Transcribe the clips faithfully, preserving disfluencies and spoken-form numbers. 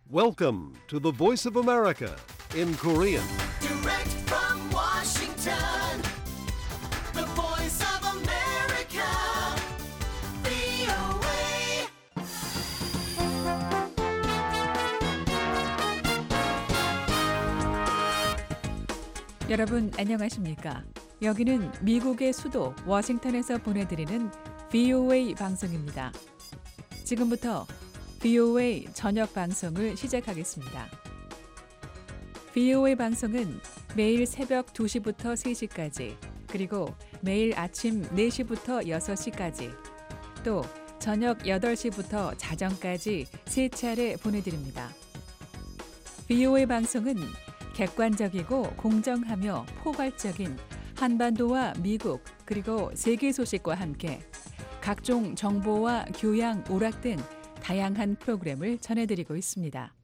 Welcome to the Voice of America in Korean. Direct from Washington, the voice of America, 브이오에이. 여러분 안녕하십니까? 여기는 미국의 수도 워싱턴에서 보내드리는 브이오에이 방송입니다. 지금부터 브이오에이 저녁 방송을 시작하겠습니다. 브이오에이 방송은 매일 새벽 두 시부터 세 시까지, 그리고 매일 아침 네 시부터 여섯 시까지, 또 저녁 여덟 시부터 자정까지 세 차례 보내드립니다. 브이오에이 방송은 객관적이고 공정하며 포괄적인 한반도와 미국 그리고 세계 소식과 함께 각종 정보와 교양, 오락 등 다양한 프로그램을 전해드리고 있습니다.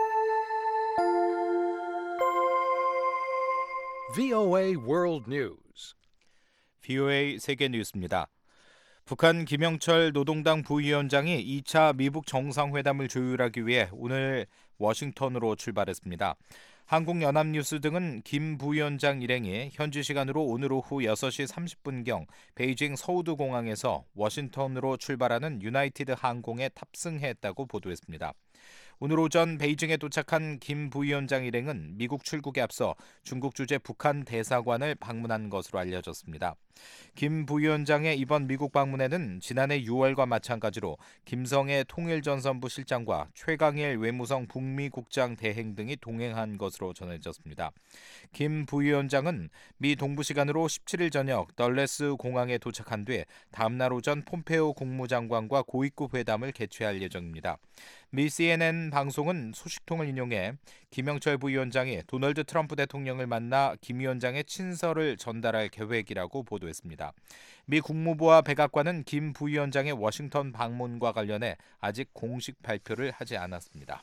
브이오에이 World News. 브이오에이 세계 뉴스입니다. 북한 김영철 노동당 부위원장이 이 차 미북 정상회담을 조율하기 위해 오늘 워싱턴으로 출발했습니다. 한국연합뉴스 등은 김 부위원장 일행이 현지 시간으로 오늘 오후 여섯 시 삼십 분경 베이징 서우드 공항에서 워싱턴으로 출발하는 유나이티드 항공에 탑승했다고 보도했습니다. 오늘 오전 베이징에 도착한 김 부위원장 일행은 미국 출국에 앞서 중국 주재 북한 대사관을 방문한 것으로 알려졌습니다. 김 부위원장의 이번 미국 방문에는 지난해 유월과 마찬가지로 김성애 통일전선부 실장과 최강일 외무성 북미 국장 대행 등이 동행한 것으로 전해졌습니다. 김 부위원장은 미 동부 시간으로 십칠 일 저녁 덜레스 공항에 도착한 뒤 다음날 오전 폼페오 국무장관과 고위급 회담을 개최할 예정입니다. 미 씨엔엔 방송은 소식통을 인용해 김영철 부위원장이 도널드 트럼프 대통령을 만나 김 위원장의 친서를 전달할 계획이라고 보도했습니다. 미 국무부와 백악관은 김 부위원장의 워싱턴 방문과 관련해 아직 공식 발표를 하지 않았습니다.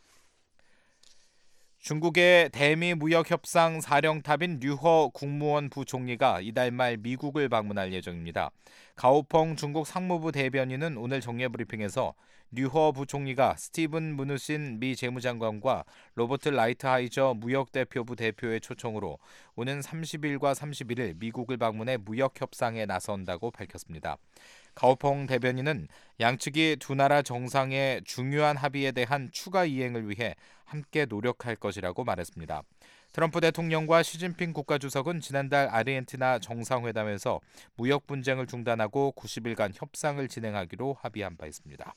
중국의 대미 무역협상 사령탑인 류허 국무원 부총리가 이달 말 미국을 방문할 예정입니다. 가오펑 중국 상무부 대변인은 오늘 정례브리핑에서 류허 부총리가 스티븐 무누신 미 재무장관과 로버트 라이트하이저 무역대표부 대표의 초청으로 오는 삼십 일과 삼십일 일 미국을 방문해 무역협상에 나선다고 밝혔습니다. 가오펑 대변인은 양측이 두 나라 정상의 중요한 합의에 대한 추가 이행을 위해 함께 노력할 것이라고 말했습니다. 트럼프 대통령과 시진핑 국가주석은 지난달 아르헨티나 정상회담에서 무역 분쟁을 중단하고 구십 일간 협상을 진행하기로 합의한 바 있습니다.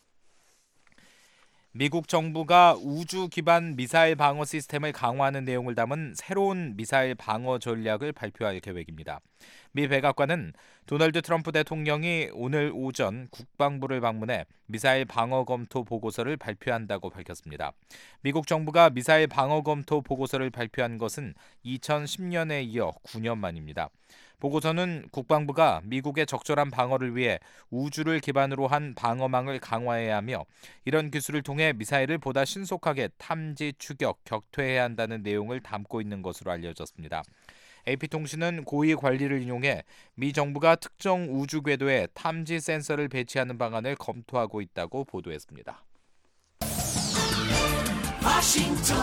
미국 정부가 우주 기반 미사일 방어 시스템을 강화하는 내용을 담은 새로운 미사일 방어 전략을 발표할 계획입니다. 미 백악관은 도널드 트럼프 대통령이 오늘 오전 국방부를 방문해 미사일 방어 검토 보고서를 발표한다고 밝혔습니다. 미국 정부가 미사일 방어 검토 보고서를 발표한 것은 이천십 년에 이어 구 년 만입니다. 보고서는 국방부가 미국의 적절한 방어를 위해 우주를 기반으로 한 방어망을 강화해야 하며 이런 기술을 통해 미사일을 보다 신속하게 탐지, 추격, 격퇴해야 한다는 내용을 담고 있는 것으로 알려졌습니다. 에이피통신은 고위 관리를 인용해 미 정부가 특정 우주 궤도에 탐지 센서를 배치하는 방안을 검토하고 있다고 보도했습니다. 워싱턴,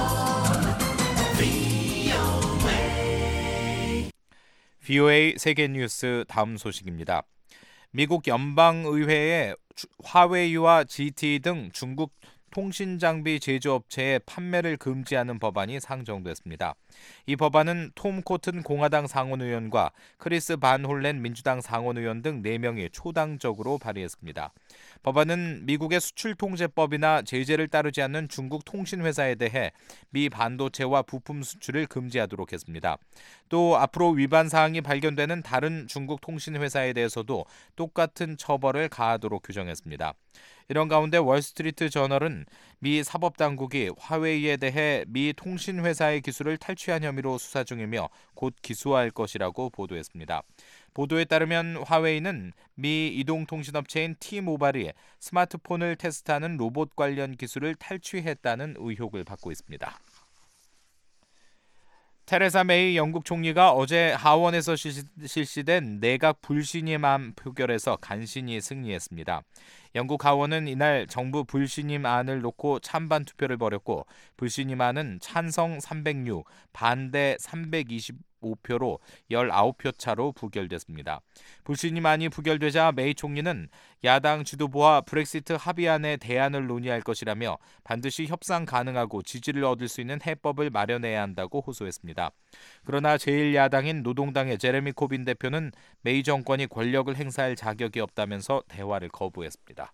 브이오에이. 브이오에이 세계 뉴스 다음 소식입니다. 미국 연방의회에 화웨이와 지티이 등 중국 통신장비 제조업체의 판매를 금지하는 법안이 상정됐습니다. 이 법안은 톰 코튼 공화당 상원의원과 크리스 반 홀렌 민주당 상원의원 등 네 명이 초당적으로 발의했습니다. 법안은 미국의 수출통제법이나 제재를 따르지 않는 중국 통신회사에 대해 미 반도체와 부품 수출을 금지하도록 했습니다. 또 앞으로 위반 사항이 발견되는 다른 중국 통신회사에 대해서도 똑같은 처벌을 가하도록 규정했습니다. 이런 가운데 월스트리트 저널은 미 사법당국이 화웨이에 대해 미 통신회사의 기술을 탈취한 혐의로 수사 중이며 곧 기소할 것이라고 보도했습니다. 보도에 따르면 화웨이는 미 이동통신업체인 T-모바일이 스마트폰을 테스트하는 로봇 관련 기술을 탈취했다는 의혹을 받고 있습니다. 테레사 메이 영국 총리가 어제 하원에서 실시된 내각 불신임안 표결에서 간신히 승리했습니다. 영국 하원은 이날 정부 불신임안을 놓고 찬반 투표를 벌였고 불신임안은 찬성 삼백육, 반대 삼백이십오 표로 십구 표 차로 부결됐습니다. 불신임안이 부결되자 메이 총리는 야당 지도부와 브렉시트 합의안의 대안을 논의할 것이라며 반드시 협상 가능하고 지지를 얻을 수 있는 해법을 마련해야 한다고 호소했습니다. 그러나 제일 야당인 노동당의 제레미 코빈 대표는 메이 정권이 권력을 행사할 자격이 없다면서 대화를 거부했습니다.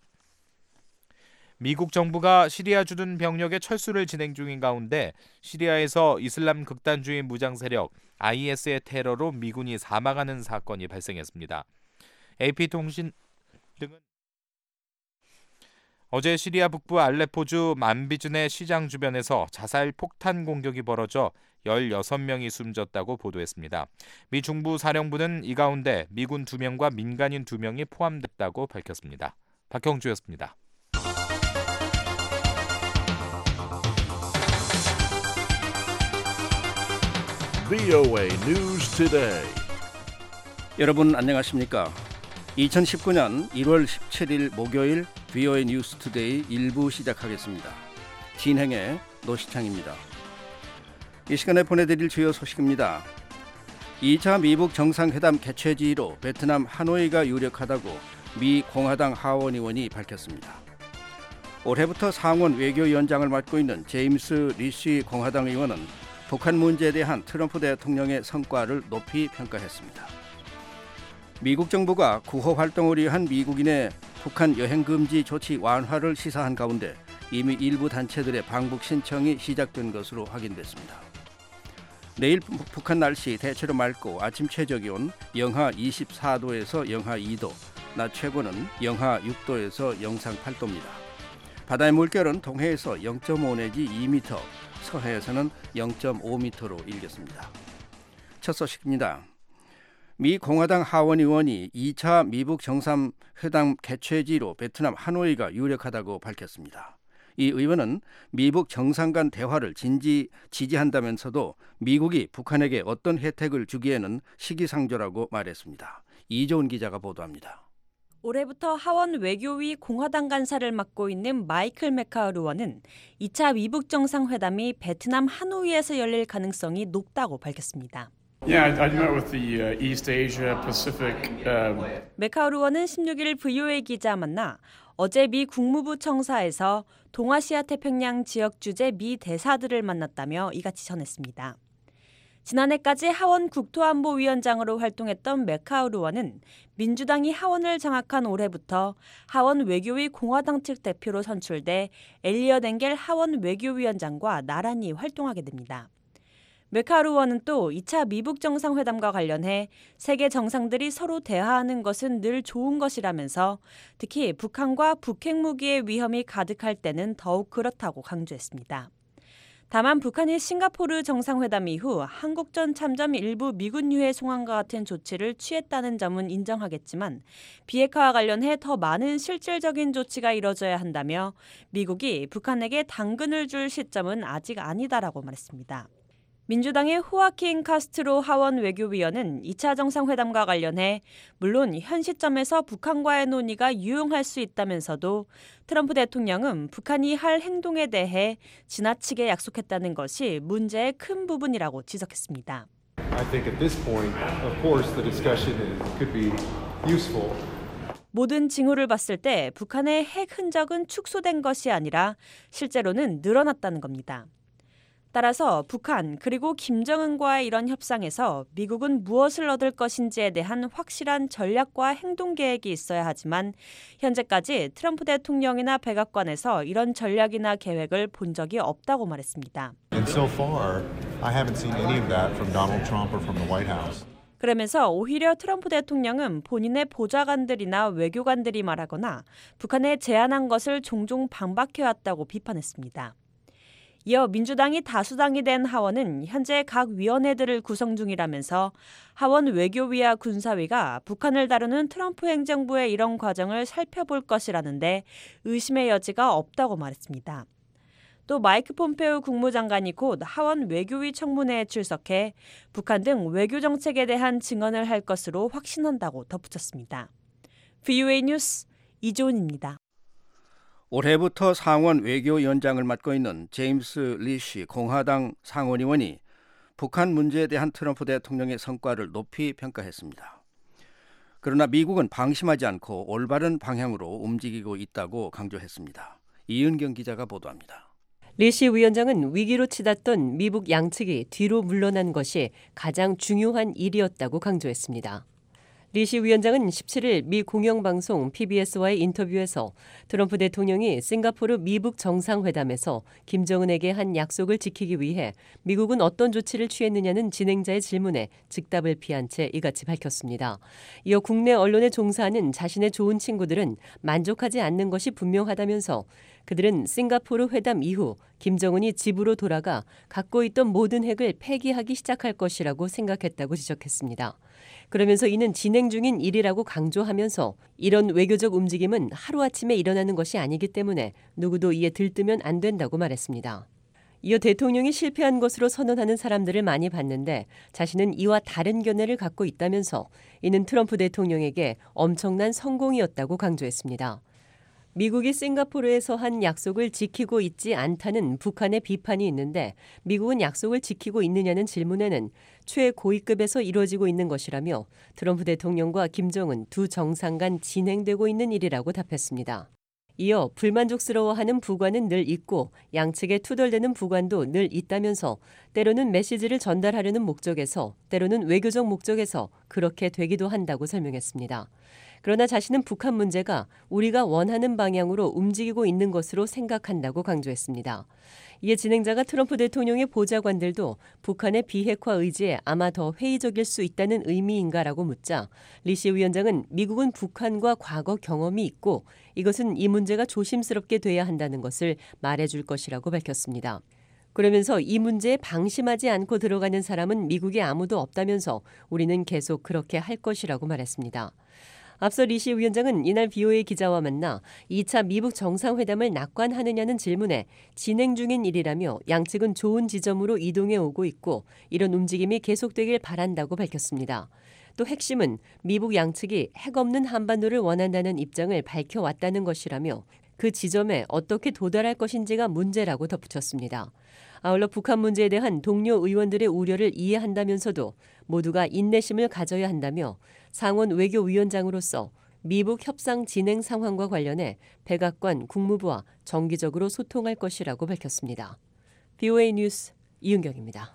미국 정부가 시리아 주둔 병력의 철수를 진행 중인 가운데 시리아에서 이슬람 극단주의 무장 세력 아이에스의 테러로 미군이 사망하는 사건이 발생했습니다. 에이피통신 등은 어제 시리아 북부 알레포주 만비준의 시장 주변에서 자살 폭탄 공격이 벌어져 열여섯 명이 숨졌다고 보도했습니다. 미 중부 사령부는 이 가운데 미군 두 명과 민간인 두 명이 포함됐다고 밝혔습니다. 박형주였습니다. 브이오에이 News Today. 여러분 안녕하십니까? 이천십구 년 일월 십칠일 목요일 브이오에이 뉴스 투데이 일 부 시작하겠습니다. 진행의 노시창입니다. 이 시간에 보내드릴 주요 소식입니다. 이 차 미북 정상회담 개최지로 베트남 하노이가 유력하다고 미 공화당 하원 의원이 밝혔습니다. 올해부터 상원 외교위원장을 맡고 있는 제임스 리시 공화당 의원은 북한 문제에 대한 트럼프 대통령의 성과를 높이 평가했습니다. 미국 정부가 구호 활동을 위한 미국인의 북한 여행 금지 조치 완화를 시사한 가운데 이미 일부 단체들의 방북 신청이 시작된 것으로 확인됐습니다. 내일 북한 날씨 대체로 맑고 아침 최저기온 영하 이십사 도에서 영하 이 도, 낮 최고는 영하 육 도에서 영상 팔 도입니다. 바다의 물결은 동해에서 영 점 오 내지 이 미터, 서해에서는 영 점 오 미터로 일겠습니다. 첫 소식입니다. 미 공화당 하원 의원이 이 차 미북 정상회담 개최지로 베트남 하노이가 유력하다고 밝혔습니다. 이 의원은 미북 정상 간 대화를 진지 지지한다면서도 미국이 북한에게 어떤 혜택을 주기에는 시기상조라고 말했습니다. 이조은 기자가 보도합니다. 올해부터 하원 외교위 공화당 간사를 맡고 있는 마이클 메카우 의원은 이 차 미북 정상회담이 베트남 하노이에서 열릴 가능성이 높다고 밝혔습니다. Yeah, I, I met with the uh, East Asia Pacific. Um... 메카우 의원은 십육일 브이오에이 기자 만나 어제 미 국무부 청사에서 동아시아 태평양 지역 주재 미 대사들을 만났다며 이같이 전했습니다. 지난해까지 하원 국토안보위원장으로 활동했던 메카우 의원은 민주당이 하원을 장악한 올해부터 하원 외교위 공화당 측 대표로 선출돼 엘리엇 엥겔 하원 외교위원장과 나란히 활동하게 됩니다. 메카우 의원은 또 이 차 미북 정상회담과 관련해 세계 정상들이 서로 대화하는 것은 늘 좋은 것이라면서 특히 북한과 북핵무기의 위험이 가득할 때는 더욱 그렇다고 강조했습니다. 다만 북한이 싱가포르 정상회담 이후 한국전 참전 일부 미군 유해 송환과 같은 조치를 취했다는 점은 인정하겠지만 비핵화와 관련해 더 많은 실질적인 조치가 이뤄져야 한다며 미국이 북한에게 당근을 줄 시점은 아직 아니다라고 말했습니다. 민주당의 호아킨 카스트로 하원 외교위원은 이 차 정상회담과 관련해 물론 현 시점에서 북한과의 논의가 유용할 수 있다면서도 트럼프 대통령은 북한이 할 행동에 대해 지나치게 약속했다는 것이 문제의 큰 부분이라고 지적했습니다. I think at this point, of course, the discussion could be useful. 모든 징후를 봤을 때 북한의 핵 흔적은 축소된 것이 아니라 실제로는 늘어났다는 겁니다. 따라서 북한 그리고 김정은과의 이런 협상에서 미국은 무엇을 얻을 것인지에 대한 확실한 전략과 행동 계획이 있어야 하지만 현재까지 트럼프 대통령이나 백악관에서 이런 전략이나 계획을 본 적이 없다고 말했습니다. And so far, I haven't seen any of that from Donald Trump or from the White House. 그러면서 오히려 트럼프 대통령은 본인의 보좌관들이나 외교관들이 말하거나 북한에 제안한 것을 종종 반박해왔다고 비판했습니다. 이어 민주당이 다수당이 된 하원은 현재 각 위원회들을 구성 중이라면서 하원 외교위와 군사위가 북한을 다루는 트럼프 행정부의 이런 과정을 살펴볼 것이라는데 의심의 여지가 없다고 말했습니다. 또 마이크 폼페오 국무장관이 곧 하원 외교위 청문회에 출석해 북한 등 외교 정책에 대한 증언을 할 것으로 확신한다고 덧붙였습니다. 브이오에이 뉴스 이조은입니다. 올해부터 상원 외교위원장을 맡고 있는 제임스 리시 공화당 상원의원이 북한 문제에 대한 트럼프 대통령의 성과를 높이 평가했습니다. 그러나 미국은 방심하지 않고 올바른 방향으로 움직이고 있다고 강조했습니다. 이은경 기자가 보도합니다. 리시 위원장은 위기로 치닫던 미국 양측이 뒤로 물러난 것이 가장 중요한 일이었다고 강조했습니다. 리시 위원장은 십칠일 미 공영방송 피비에스와의 인터뷰에서 트럼프 대통령이 싱가포르 미북 정상회담에서 김정은에게 한 약속을 지키기 위해 미국은 어떤 조치를 취했느냐는 진행자의 질문에 즉답을 피한 채 이같이 밝혔습니다. 이어 국내 언론에 종사하는 자신의 좋은 친구들은 만족하지 않는 것이 분명하다면서 그들은 싱가포르 회담 이후 김정은이 집으로 돌아가 갖고 있던 모든 핵을 폐기하기 시작할 것이라고 생각했다고 지적했습니다. 그러면서 이는 진행 중인 일이라고 강조하면서 이런 외교적 움직임은 하루아침에 일어나는 것이 아니기 때문에 누구도 이에 들뜨면 안 된다고 말했습니다. 이어 대통령이 실패한 것으로 선언하는 사람들을 많이 봤는데 자신은 이와 다른 견해를 갖고 있다면서 이는 트럼프 대통령에게 엄청난 성공이었다고 강조했습니다. 미국이 싱가포르에서 한 약속을 지키고 있지 않다는 북한의 비판이 있는데 미국은 약속을 지키고 있느냐는 질문에는 최고위급에서 이루어지고 있는 것이라며 트럼프 대통령과 김정은 두 정상 간 진행되고 있는 일이라고 답했습니다. 이어 불만족스러워하는 부관은 늘 있고 양측에 투덜대는 부관도 늘 있다면서 때로는 메시지를 전달하려는 목적에서 때로는 외교적 목적에서 그렇게 되기도 한다고 설명했습니다. 그러나 자신은 북한 문제가 우리가 원하는 방향으로 움직이고 있는 것으로 생각한다고 강조했습니다. 이에 진행자가 트럼프 대통령의 보좌관들도 북한의 비핵화 의지에 아마 더 회의적일 수 있다는 의미인가라고 묻자 리시 위원장은 미국은 북한과 과거 경험이 있고 이것은 이 문제가 조심스럽게 돼야 한다는 것을 말해줄 것이라고 밝혔습니다. 그러면서 이 문제에 방심하지 않고 들어가는 사람은 미국에 아무도 없다면서 우리는 계속 그렇게 할 것이라고 말했습니다. 앞서 리시 위원장은 이날 비오에이 기자와 만나 이 차 미북 정상회담을 낙관하느냐는 질문에 진행 중인 일이라며 양측은 좋은 지점으로 이동해 오고 있고 이런 움직임이 계속되길 바란다고 밝혔습니다. 또 핵심은 미북 양측이 핵 없는 한반도를 원한다는 입장을 밝혀왔다는 것이라며 그 지점에 어떻게 도달할 것인지가 문제라고 덧붙였습니다. 아울러 북한 문제에 대한 동료 의원들의 우려를 이해한다면서도 모두가 인내심을 가져야 한다며 상원 외교위원장으로서 미북 협상 진행 상황과 관련해 백악관 국무부와 정기적으로 소통할 것이라고 밝혔습니다. 비오에이 뉴스 이은경입니다.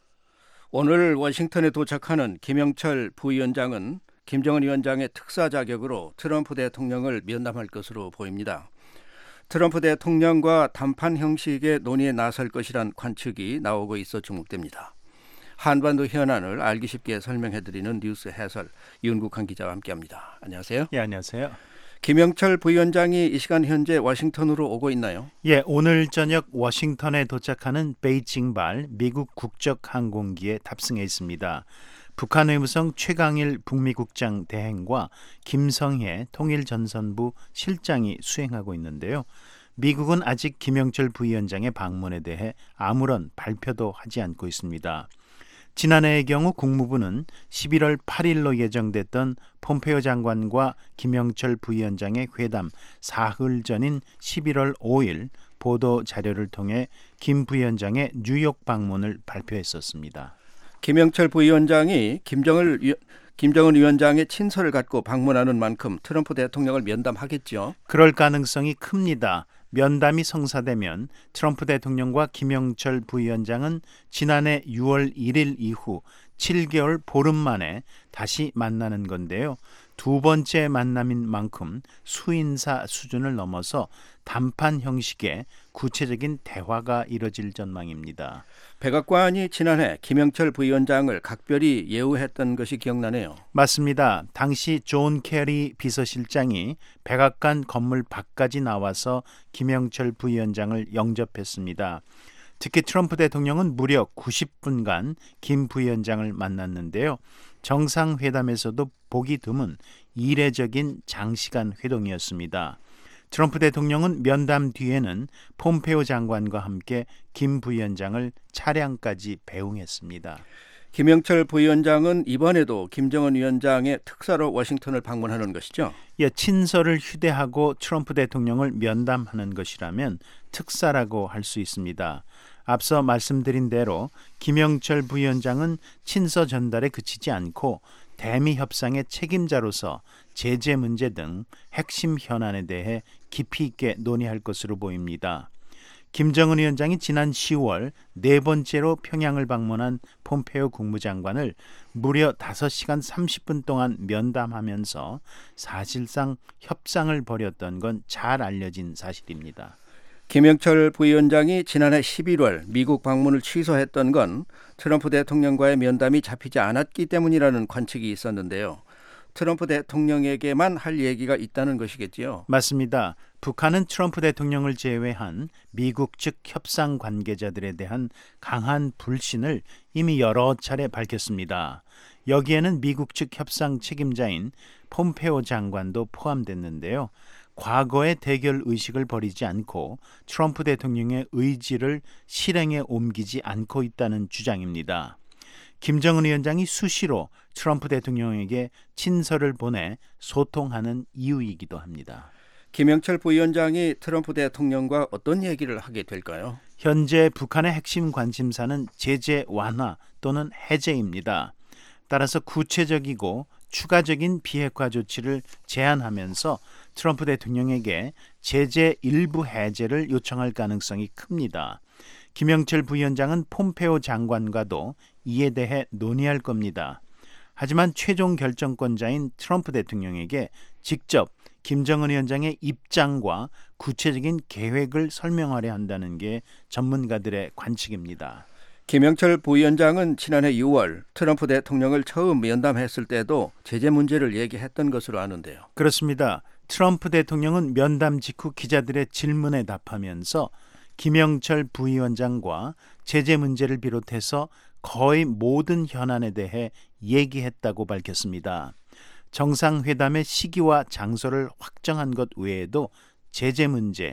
오늘 워싱턴에 도착하는 김영철 부위원장은 김정은 위원장의 특사 자격으로 트럼프 대통령을 면담할 것으로 보입니다. 트럼프 대통령과談判 형식의 논의에 나설 것이란 관측이 나오고 있어 주목됩니다. 한반도 현안을 알기 쉽게 설명해드리는 뉴스 해설 윤국한 기자와 함께합니다. 안녕하세요. 예, 안녕하세요. 김영철 부위원장이 이 시간 현재 워싱턴으로 오고 있나요? 예, 오늘 저녁 워싱턴에 도착하는 베이징발 미국 국적 항공기에 탑승해 있습니다. 북한 외무성 최강일 북미국장 대행과 김성해 통일전선부 실장이 수행하고 있는데요. 미국은 아직 김영철 부위원장의 방문에 대해 아무런 발표도 하지 않고 있습니다. 지난해의 경우 국무부는 십일월 팔일로 예정됐던 폼페이오 장관과 김영철 부위원장의 회담 사흘 전인 십일월 오일 보도 자료를 통해 김 부위원장의 뉴욕 방문을 발표했었습니다. 김영철 부위원장이 김정을, 김정은 위원장의 친서를 갖고 방문하는 만큼 트럼프 대통령을 면담하겠죠? 그럴 가능성이 큽니다. 면담이 성사되면 트럼프 대통령과 김영철 부위원장은 지난해 유월 일일 이후 칠 개월 보름 만에 다시 만나는 건데요. 두 번째 만남인 만큼 수인사 수준을 넘어서談判 형식의 구체적인 대화가 이뤄질 전망입니다. 백악관이 지난해 김영철 부위원장을 각별히 예우했던 것이 기억나네요. 맞습니다. 당시 존 케리 비서실장이 백악관 건물 밖까지 나와서 김영철 부위원장을 영접했습니다. 특히 트럼프 대통령은 무려 구십 분간 김 부위원장을 만났는데요. 정상회담에서도 보기 드문 이례적인 장시간 회동이었습니다. 트럼프 대통령은 면담 뒤에는 폼페이오 장관과 함께 김 부위원장을 차량까지 배웅했습니다. 김영철 부위원장은 이번에도 김정은 위원장의 특사로 워싱턴을 방문하는 것이죠? 예, 친서를 휴대하고 트럼프 대통령을 면담하는 것이라면 특사라고 할 수 있습니다. 앞서 말씀드린 대로 김영철 부위원장은 친서 전달에 그치지 않고 대미 협상의 책임자로서 제재 문제 등 핵심 현안에 대해 깊이 있게 논의할 것으로 보입니다. 김정은 위원장이 지난 시월 네 번째로 평양을 방문한 폼페오 국무장관을 무려 다섯 시간 삼십 분 동안 면담하면서 사실상 협상을 벌였던 건 잘 알려진 사실입니다. 김영철 부위원장이 지난해 십일월 미국 방문을 취소했던 건 트럼프 대통령과의 면담이 잡히지 않았기 때문이라는 관측이 있었는데요. 트럼프 대통령에게만 할 얘기가 있다는 것이겠지요? 맞습니다. 북한은 트럼프 대통령을 제외한 미국 측 협상 관계자들에 대한 강한 불신을 이미 여러 차례 밝혔습니다. 여기에는 미국 측 협상 책임자인 폼페오 장관도 포함됐는데요. 과거의 대결 의식을 버리지 않고 트럼프 대통령의 의지를 실행에 옮기지 않고 있다는 주장입니다. 김정은 위원장이 수시로 트럼프 대통령에게 친서를 보내 소통하는 이유이기도 합니다. 김영철 부위원장이 트럼프 대통령과 어떤 얘기를 하게 될까요? 현재 북한의 핵심 관심사는 제재 완화 또는 해제입니다. 따라서 구체적이고 추가적인 비핵화 조치를 제안하면서 트럼프 대통령에게 제재 일부 해제를 요청할 가능성이 큽니다. 김영철 부위원장은 폼페오 장관과도 이에 대해 논의할 겁니다. 하지만 최종 결정권자인 트럼프 대통령에게 직접 김정은 위원장의 입장과 구체적인 계획을 설명하려 한다는 게 전문가들의 관측입니다. 김영철 부위원장은 지난해 유월 트럼프 대통령을 처음 면담했을 때도 제재 문제를 얘기했던 것으로 아는데요. 그렇습니다. 트럼프 대통령은 면담 직후 기자들의 질문에 답하면서 김영철 부위원장과 제재 문제를 비롯해서 거의 모든 현안에 대해 얘기했다고 밝혔습니다. 정상회담의 시기와 장소를 확정한 것 외에도 제재 문제,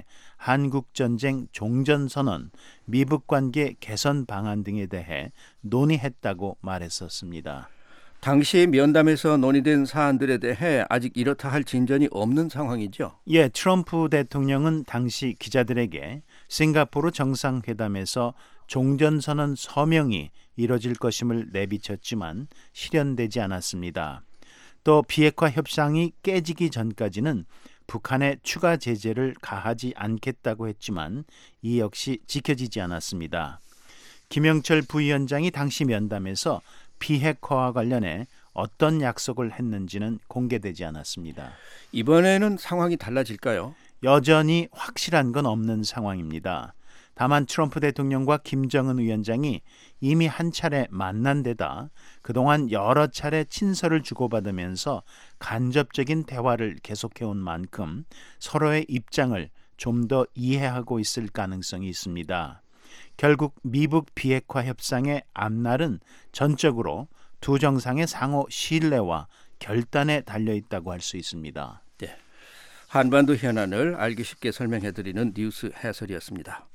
한국전쟁 종전선언, 미북관계 개선 방안 등에 대해 논의했다고 말했었습니다. 당시 면담에서 논의된 사안들에 대해 아직 이렇다 할 진전이 없는 상황이죠? 예, 트럼프 대통령은 당시 기자들에게 싱가포르 정상회담에서 종전선언 서명이 이뤄질 것임을 내비쳤지만 실현되지 않았습니다. 또 비핵화 협상이 깨지기 전까지는 북한에 추가 제재를 가하지 않겠다고 했지만 이 역시 지켜지지 않았습니다. 김영철 부위원장이 당시 면담에서 비핵화와 관련해 어떤 약속을 했는지는 공개되지 않았습니다. 이번에는 상황이 달라질까요? 여전히 확실한 건 없는 상황입니다. 다만 트럼프 대통령과 김정은 위원장이 이미 한 차례 만난 데다 그동안 여러 차례 친서를 주고받으면서 간접적인 대화를 계속해온 만큼 서로의 입장을 좀 더 이해하고 있을 가능성이 있습니다. 결국 미북 비핵화 협상의 앞날은 전적으로 두 정상의 상호 신뢰와 결단에 달려있다고 할 수 있습니다. 네, 한반도 현안을 알기 쉽게 설명해드리는 뉴스 해설이었습니다.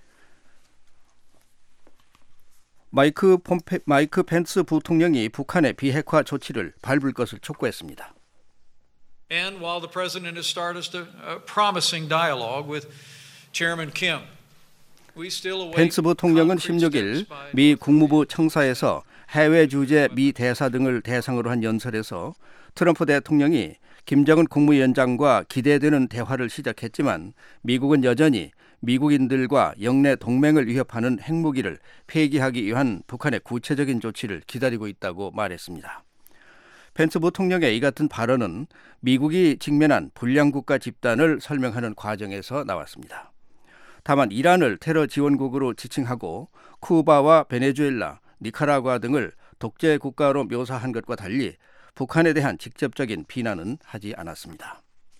마이크 폼페, 마이크 펜스 부통령이 북한의 비핵화 조치를 밟을 것을 촉구했습니다. And while the president has started a promising dialogue with Chairman Kim, we still await 펜스 부통령은 십육 일 미 국무부 청사에서 해외 주재 미 대사 등을 대상으로 한 연설에서 트럼프 대통령이 김정은 국무위원장과 기대되는 대화를 시작했지만 미국은 여전히 미국인들과 영내 동맹을 위협하는 핵무기를 폐기하기 위한 북한의 구체적인 조치를 기다리고 있다고 말했습니다. 펜스 부통령의 이 같은 발언은 미국이 직면한 불량국가 집단을 설명하는 과정에서 나왔습니다. 다만 이란을 테러 지원국으로 지칭하고 쿠바와 베네수엘라, 니카라구아 등을 독재 국가로 묘사한 것과 달리 북한에 대한 직접적인 비난은 하지 않았습니다.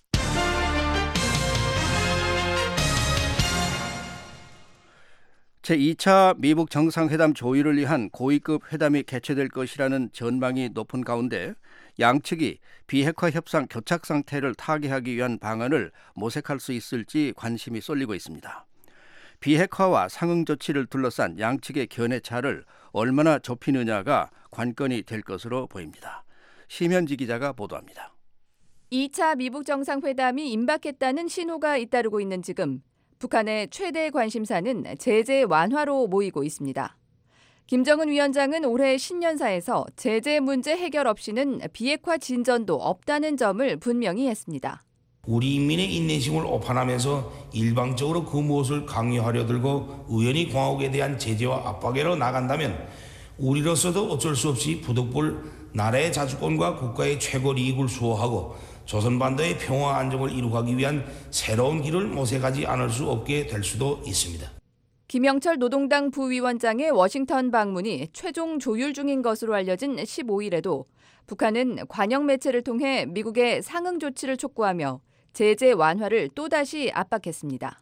제이 차 미북 정상회담 조율을 위한 고위급 회담이 개최될 것이라는 전망이 높은 가운데 양측이 비핵화 협상 교착 상태를 타개하기 위한 방안을 모색할 수 있을지 관심이 쏠리고 있습니다. 비핵화와 상응 조치를 둘러싼 양측의 견해차를 얼마나 좁히느냐가 관건이 될 것으로 보입니다. 심현지 기자가 보도합니다. 이 차 미북 정상회담이 임박했다는 신호가 잇따르고 있는 지금 북한의 최대 관심사는 제재 완화로 모이고 있습니다. 김정은 위원장은 올해 신년사에서 제재 문제 해결 없이는 비핵화 진전도 없다는 점을 분명히 했습니다. 우리 인민의 인내심을 오판하면서 일방적으로 그 무엇을 강요하려 들고 우연히 공화국에 대한 제재와 압박으로 나간다면 우리로서도 어쩔 수 없이 부득불 나라의 자주권과 국가의 최고 이익을 수호하고 조선반도의 평화 안정을 이루기 위한 새로운 길을 모색하지 않을 수 없게 될 수도 있습니다. 김영철 노동당 부위원장의 워싱턴 방문이 최종 조율 중인 것으로 알려진 십오일에도 북한은 관영 매체를 통해 미국의 상응 조치를 촉구하며 제재 완화를 또다시 압박했습니다.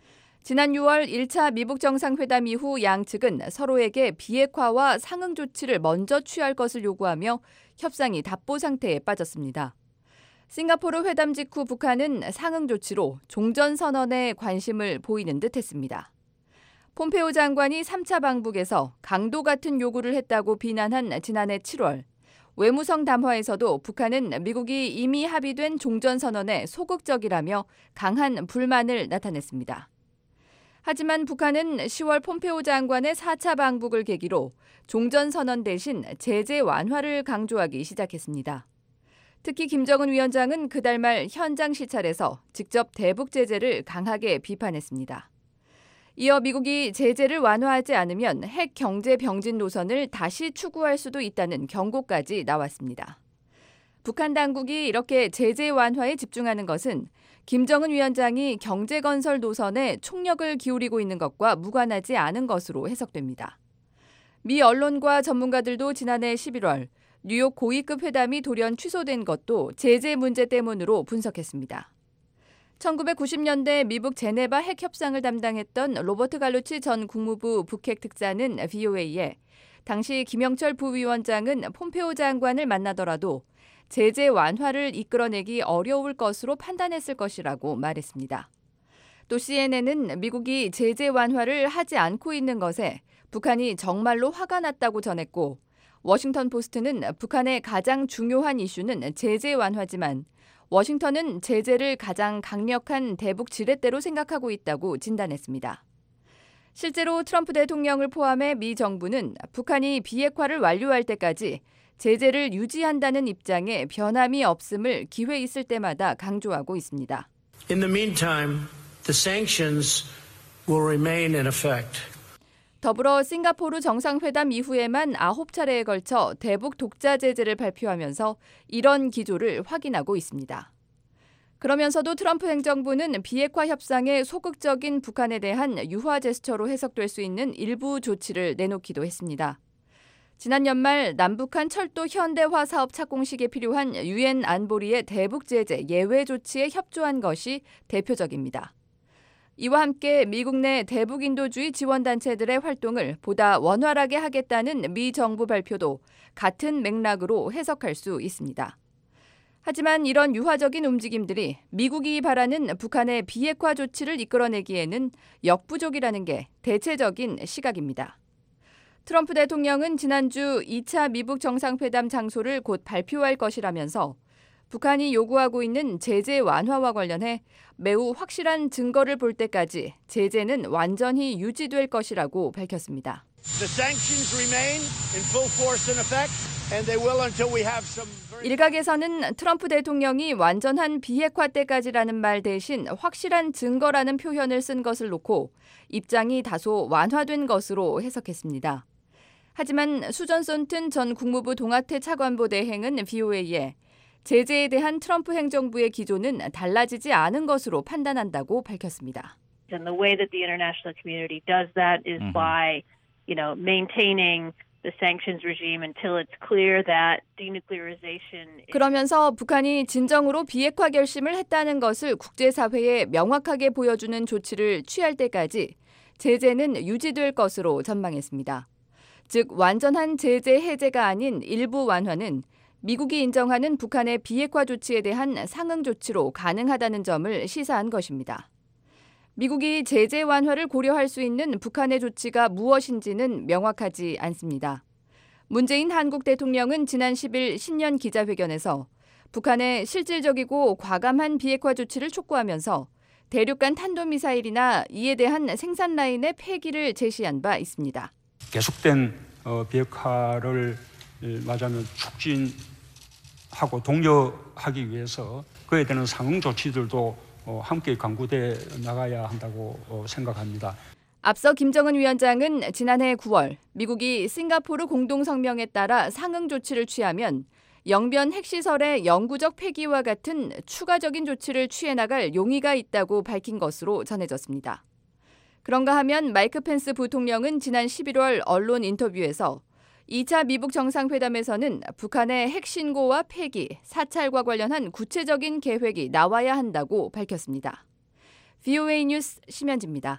지난 유월 일 차 미북 정상회담 이후 양측은 서로에게 비핵화와 상응 조치를 먼저 취할 것을 요구하며 협상이 답보 상태에 빠졌습니다. 싱가포르 회담 직후 북한은 상응 조치로 종전선언에 관심을 보이는 듯 했습니다. 폼페오 장관이 삼 차 방북에서 강도 같은 요구를 했다고 비난한 지난해 칠월, 외무성 담화에서도 북한은 미국이 이미 합의된 종전선언에 소극적이라며 강한 불만을 나타냈습니다. 하지만 북한은 시월 폼페오 장관의 사 차 방북을 계기로 종전선언 대신 제재 완화를 강조하기 시작했습니다. 특히 김정은 위원장은 그달 말 현장 시찰에서 직접 대북 제재를 강하게 비판했습니다. 이어 미국이 제재를 완화하지 않으면 핵 경제 병진 노선을 다시 추구할 수도 있다는 경고까지 나왔습니다. 북한 당국이 이렇게 제재 완화에 집중하는 것은 김정은 위원장이 경제 건설 노선에 총력을 기울이고 있는 것과 무관하지 않은 것으로 해석됩니다. 미 언론과 전문가들도 지난해 십일월 뉴욕 고위급 회담이 돌연 취소된 것도 제재 문제 때문으로 분석했습니다. 천구백구십 년대 미북 제네바 핵 협상을 담당했던 로버트 갈루치 전 국무부 북핵 특사는 브이오에이에 당시 김영철 부위원장은 폼페오 장관을 만나더라도 제재 완화를 이끌어내기 어려울 것으로 판단했을 것이라고 말했습니다. 또 씨엔엔은 미국이 제재 완화를 하지 않고 있는 것에 북한이 정말로 화가 났다고 전했고, 워싱턴 포스트는 북한의 가장 중요한 이슈는 제재 완화지만 워싱턴은 제재를 가장 강력한 대북 지렛대로 생각하고 있다고 진단했습니다. 실제로 트럼프 대통령을 포함해 미 정부는 북한이 비핵화를 완료할 때까지 제재를 유지한다는 입장에 변함이 없음을 기회 있을 때마다 강조하고 있습니다. In the meantime, the sanctions will remain in effect. 더불어 싱가포르 정상회담 이후에만 아홉 차례에 걸쳐 대북 독자 제재를 발표하면서 이런 기조를 확인하고 있습니다. 그러면서도 트럼프 행정부는 비핵화 협상에 소극적인 북한에 대한 유화 제스처로 해석될 수 있는 일부 조치를 내놓기도 했습니다. 지난 연말 남북한 철도 현대화 사업 착공식에 필요한 유엔 안보리의 대북 제재 예외 조치에 협조한 것이 대표적입니다. 이와 함께 미국 내 대북 인도주의 지원단체들의 활동을 보다 원활하게 하겠다는 미 정부 발표도 같은 맥락으로 해석할 수 있습니다. 하지만 이런 유화적인 움직임들이 미국이 바라는 북한의 비핵화 조치를 이끌어내기에는 역부족이라는 게 대체적인 시각입니다. 트럼프 대통령은 지난주 이 차 미북 정상회담 장소를 곧 발표할 것이라면서 북한이 요구하고 있는 제재 완화와 관련해 매우 확실한 증거를 볼 때까지 제재는 완전히 유지될 것이라고 밝혔습니다. The sanctions remain in full force and effect, and they will until we have some very... 일각에서는 트럼프 대통령이 완전한 비핵화 때까지라는 말 대신 확실한 증거라는 표현을 쓴 것을 놓고 입장이 다소 완화된 것으로 해석했습니다. 하지만 수전 손튼 전 국무부 동아태 차관보 대행은 브이오에이에 제재에 대한 트럼프 행정부의 기조는 달라지지 않은 것으로 판단한다고 밝혔습니다. And the way that the international community does that is by, you know, maintaining the sanctions regime until it's clear that denuclearization. 그러면서 북한이 진정으로 비핵화 결심을 했다는 것을 국제사회에 명확하게 보여주는 조치를 취할 때까지 제재는 유지될 것으로 전망했습니다. 즉 완전한 제재 해제가 아닌 일부 완화는 미국이 인정하는 북한의 비핵화 조치에 대한 상응 조치로 가능하다는 점을 시사한 것입니다. 미국이 제재 완화를 고려할 수 있는 북한의 조치가 무엇인지는 명확하지 않습니다. 문재인 한국 대통령은 지난 십일 신년 기자회견에서 북한의 실질적이고 과감한 비핵화 조치를 촉구하면서 대륙간 탄도미사일이나 이에 대한 생산 라인의 폐기를 제시한 바 있습니다. 계속된 비핵화를 말하자면 촉진하고 독려하기 위해서 그에 대한 상응 조치들도 함께 강구돼 나가야 한다고 생각합니다. 앞서 김정은 위원장은 지난해 구월 미국이 싱가포르 공동성명에 따라 상응 조치를 취하면 영변 핵시설의 영구적 폐기와 같은 추가적인 조치를 취해 나갈 용의가 있다고 밝힌 것으로 전해졌습니다. 그런가 하면 마이크 펜스 부통령은 지난 십일월 언론 인터뷰에서 이 차 미북 정상회담에서는 북한의 핵신고와 폐기, 사찰과 관련한 구체적인 계획이 나와야 한다고 밝혔습니다. 브이오에이 뉴스 심현지입니다.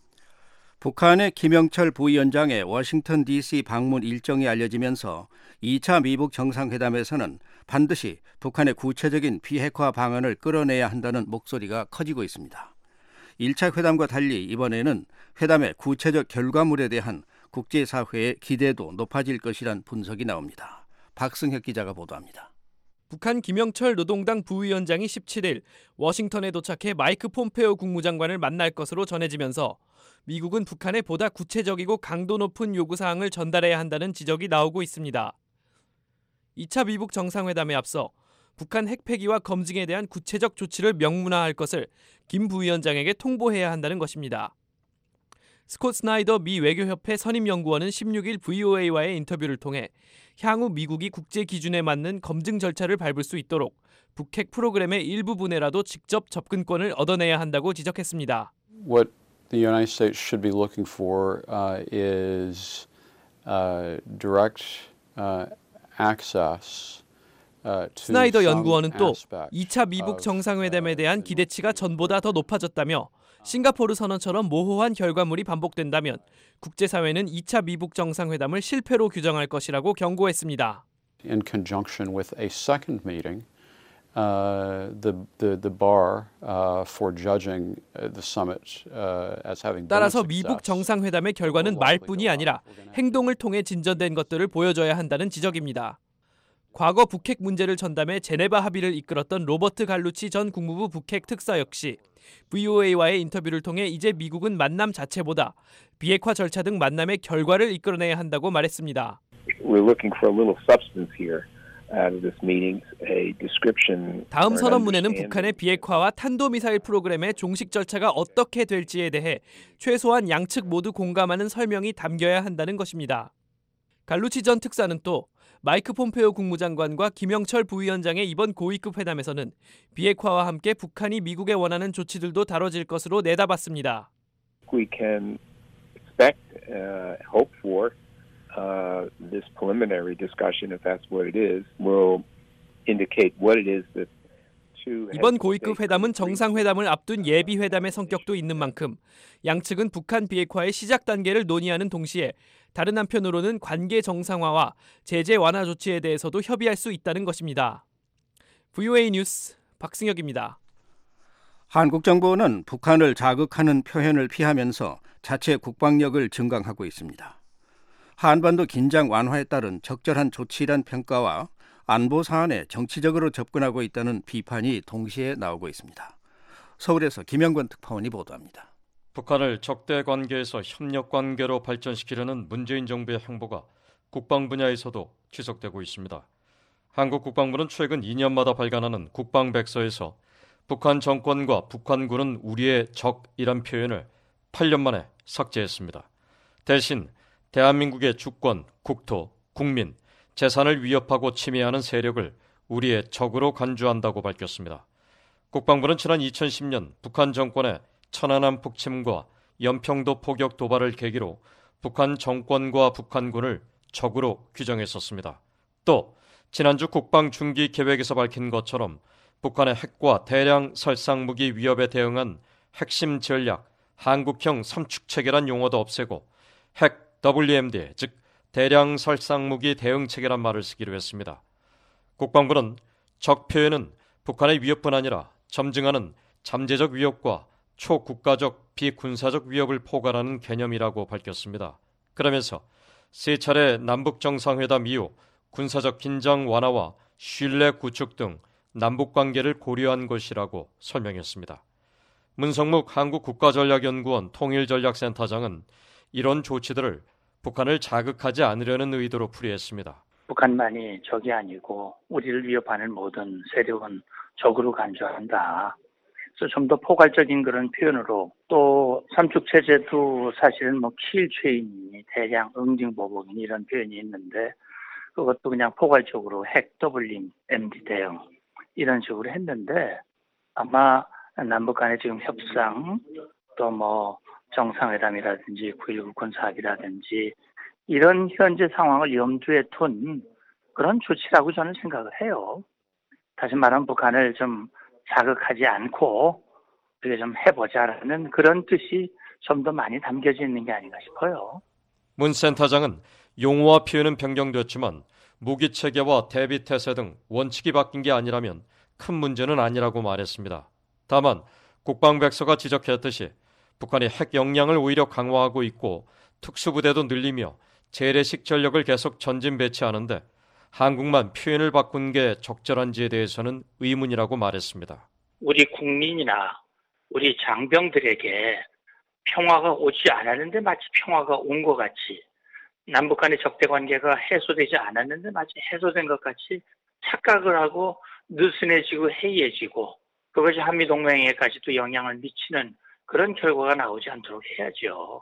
북한의 김영철 부위원장의 워싱턴 디씨 방문 일정이 알려지면서 이 차 미북 정상회담에서는 반드시 북한의 구체적인 비핵화 방안을 끌어내야 한다는 목소리가 커지고 있습니다. 일 차 회담과 달리 이번에는 회담의 구체적 결과물에 대한 국제사회의 기대도 높아질 것이란 분석이 나옵니다. 박승혁 기자가 보도합니다. 북한 김영철 노동당 부위원장이 십칠일 워싱턴에 도착해 마이크 폼페오 국무장관을 만날 것으로 전해지면서 미국은 북한에 보다 구체적이고 강도 높은 요구사항을 전달해야 한다는 지적이 나오고 있습니다. 이 차 미북 정상회담에 앞서 북한 핵폐기와 검증에 대한 구체적 조치를 명문화할 것을 김 부위원장에게 통보해야 한다는 것입니다. 스콧 스나이더 미 외교협회 선임연구원은 십육일 브이오에이와의 인터뷰를 통해 향후 미국이 국제 기준에 맞는 검증 절차를 밟을 수 있도록 북핵 프로그램의 일부분에라도 직접 접근권을 얻어내야 한다고 지적했습니다. What the United States should be looking for uh, is uh, direct uh, access. 스나이더 연구원은 또 이 차 미북 정상회담에 대한 기대치가 전보다 더 높아졌다며 싱가포르 선언처럼 모호한 결과물이 반복된다면 국제사회는 이 차 미북 정상회담을 실패로 규정할 것이라고 경고했습니다. In conjunction with a second meeting, uh, the the the bar uh, for judging the summit uh, as having. 따라서 미북 정상회담의 결과는 말뿐이 아니라 행동을 통해 진전된 것들을 보여줘야 한다는 지적입니다. 과거 북핵 문제를 전담해 제네바 합의를 이끌었던 로버트 갈루치 전 국무부 북핵 특사 역시 브이오에이와의 인터뷰를 통해 이제 미국은 만남 자체보다 비핵화 절차 등 만남의 결과를 이끌어내야 한다고 말했습니다. We're looking for a little substance here out of this meeting, a description. 다음 선언문에는 북한의 비핵화와 탄도미사일 프로그램의 종식 절차가 어떻게 될지에 대해 최소한 양측 모두 공감하는 설명이 담겨야 한다는 것입니다. 갈루치 전 특사는 또 마이크 폼페오 국무장관과 김영철 부위원장의 이번 고위급 회담에서는 비핵화와 함께 북한이 미국에 원하는 조치들도 다뤄질 것으로 내다봤습니다. We can expect, uh, hope for uh, this preliminary discussion, if that's what it is, will indicate what it is that. 이번 고위급 회담은 정상회담을 앞둔 예비회담의 성격도 있는 만큼 양측은 북한 비핵화의 시작 단계를 논의하는 동시에 다른 한편으로는 관계 정상화와 제재 완화 조치에 대해서도 협의할 수 있다는 것입니다. 브이오에이 뉴스 박승혁입니다. 한국 정부는 북한을 자극하는 표현을 피하면서 자체 국방력을 증강하고 있습니다. 한반도 긴장 완화에 따른 적절한 조치란 평가와 안보 사안에 정치적으로 접근하고 있다는 비판이 동시에 나오고 있습니다. 서울에서 김영권 특파원이 보도합니다. 북한을 적대 관계에서 협력 관계로 발전시키려는 문재인 정부의 행보가 국방 분야에서도 지속되고 있습니다. 한국 국방부는 최근 이 년마다 발간하는 국방백서에서 북한 정권과 북한군은 우리의 적이란 표현을 팔 년 만에 삭제했습니다. 대신 대한민국의 주권, 국토, 국민, 재산을 위협하고 침해하는 세력을 우리의 적으로 간주한다고 밝혔습니다. 국방부는 지난 이천십 년 북한 정권의 천안함 북침과 연평도 포격 도발을 계기로 북한 정권과 북한군을 적으로 규정했었습니다. 또 지난주 국방 중기 계획에서 밝힌 것처럼 북한의 핵과 대량 살상 무기 위협에 대응한 핵심 전략, 한국형 삼축체계란 용어도 없애고 핵 더블유엠디, 즉 대량 살상 무기 대응 체계란 말을 쓰기로 했습니다. 국방부는 적 표현은 북한의 위협뿐 아니라 점증하는 잠재적 위협과 초국가적 비군사적 위협을 포괄하는 개념이라고 밝혔습니다. 그러면서 세 차례 남북 정상회담 이후 군사적 긴장 완화와 신뢰 구축 등 남북 관계를 고려한 것이라고 설명했습니다. 문성묵 한국국가전략연구원 통일전략센터장은 이런 조치들을 북한을 자극하지 않으려는 의도로 풀이했습니다. 북한만이 적이 아니고 우리를 위협하는 모든 세력은 적으로 간주한다. 그래서 좀 더 포괄적인 그런 표현으로 또 삼축체제도 사실은 뭐 킬체인이 대량 응징보복인 이런 표현이 있는데 그것도 그냥 포괄적으로 핵 더블링 엠디 대응 이런 식으로 했는데 아마 남북 간의 지금 협상 또 뭐 정상회담이라든지 구일구 군사합의라든지 이런 현재 상황을 염두에 둔 그런 조치라고 저는 생각을 해요. 다시 말하면 북한을 좀 자극하지 않고 그게 좀 해보자라는 그런 뜻이 좀 더 많이 담겨져 있는 게 아닌가 싶어요. 문 센터장은 용어와 표현은 변경됐지만 무기 체계와 대비 태세 등 원칙이 바뀐 게 아니라면 큰 문제는 아니라고 말했습니다. 다만 국방백서가 지적했듯이 북한이 핵 역량을 오히려 강화하고 있고 특수부대도 늘리며 재래식 전력을 계속 전진 배치하는데 한국만 표현을 바꾼 게 적절한지에 대해서는 의문이라고 말했습니다. 우리 국민이나 우리 장병들에게 평화가 오지 않았는데 마치 평화가 온 것 같이 남북 간의 적대 관계가 해소되지 않았는데 마치 해소된 것 같이 착각을 하고 느슨해지고 해이해지고 그것이 한미동맹에까지도 영향을 미치는 그런 결과가 나오지 않도록 해야죠.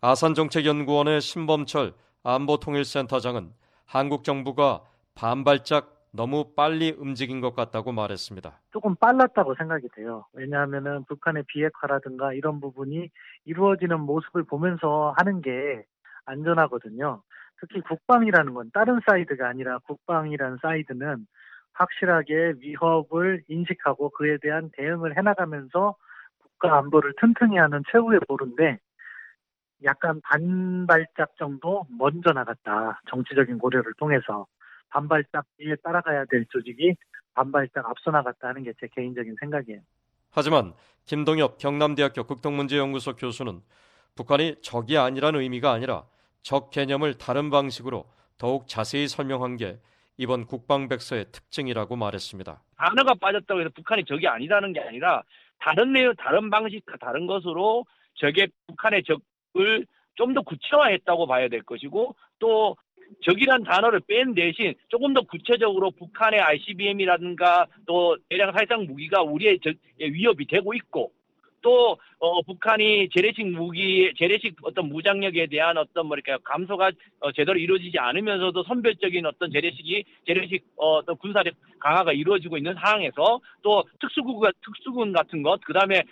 아산정책연구원의 신범철 안보통일센터장은 한국 정부가 반발짝 너무 빨리 움직인 것 같다고 말했습니다. 조금 빨랐다고 생각이 돼요. 왜냐하면은 북한의 비핵화라든가 이런 부분이 이루어지는 모습을 보면서 하는 게 안전하거든요. 특히 국방이라는 건 다른 사이드가 아니라 국방이라는 사이드는 확실하게 위협을 인식하고 그에 대한 대응을 해나가면서 국가 안보를 튼튼히 하는 최후의 보루인데 약간 반발짝 정도 먼저 나갔다. 정치적인 고려를 통해서. 반발짝 뒤에 따라가야 될 조직이 반발짝 앞서 나갔다 하는 게 제 개인적인 생각이에요. 하지만 김동엽 경남대학교 국동문제연구소 교수는 북한이 적이 아니라는 의미가 아니라 적 개념을 다른 방식으로 더욱 자세히 설명한 게 이번 국방백서의 특징이라고 말했습니다. 단어가 빠졌다고 해서 북한이 적이 아니라는 게 아니라 다른 내용, 다른 방식과 다른 것으로 적의 북한의 적을 좀 더 구체화했다고 봐야 될 것이고 또 적이란 단어를 뺀 대신 조금 더 구체적으로 북한의 아이씨비엠이라든가 또 대량 살상 무기가 우리의 위협이 되고 있고 또 어, 북한이 재래식 무기, 재래식 어떤 무장력에 대한 어떤 뭐 이렇게 감소가 어, 제대로 이루어지지 않으면서도 선별적인 어떤 재래식이 재래식 어, 어떤 군사력 강화가 이루어지고 있는 상황에서 또 특수군 특수군 같은 것, 그 다음에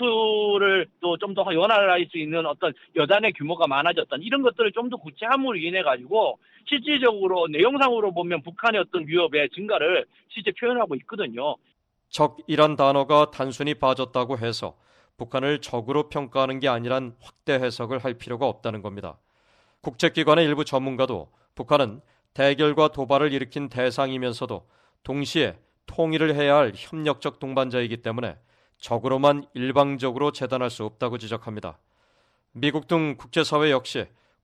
전투를 또 좀 더 원활할 수 있는 어떤 여단의 규모가 많아졌던 이런 것들을 좀 더 구체함으로 인해 가지고 실질적으로 내용상으로 보면 북한의 어떤 위협의 증가를 실제 표현하고 있거든요. 적이란 단어가 단순히 빠졌다고 해서 북한을 적으로 평가하는 게 아니란 확대 해석을 할 필요가 없다는 겁니다. 국제기관의 일부 전문가도 북한은 대결과 도발을 일으킨 대상이면서도 동시에 통일을 해야 할 협력적 동반자이기 때문에 적으로만 일방적으로 재단할 수 없다고 지적합니다. 미국 등 국제사회 역시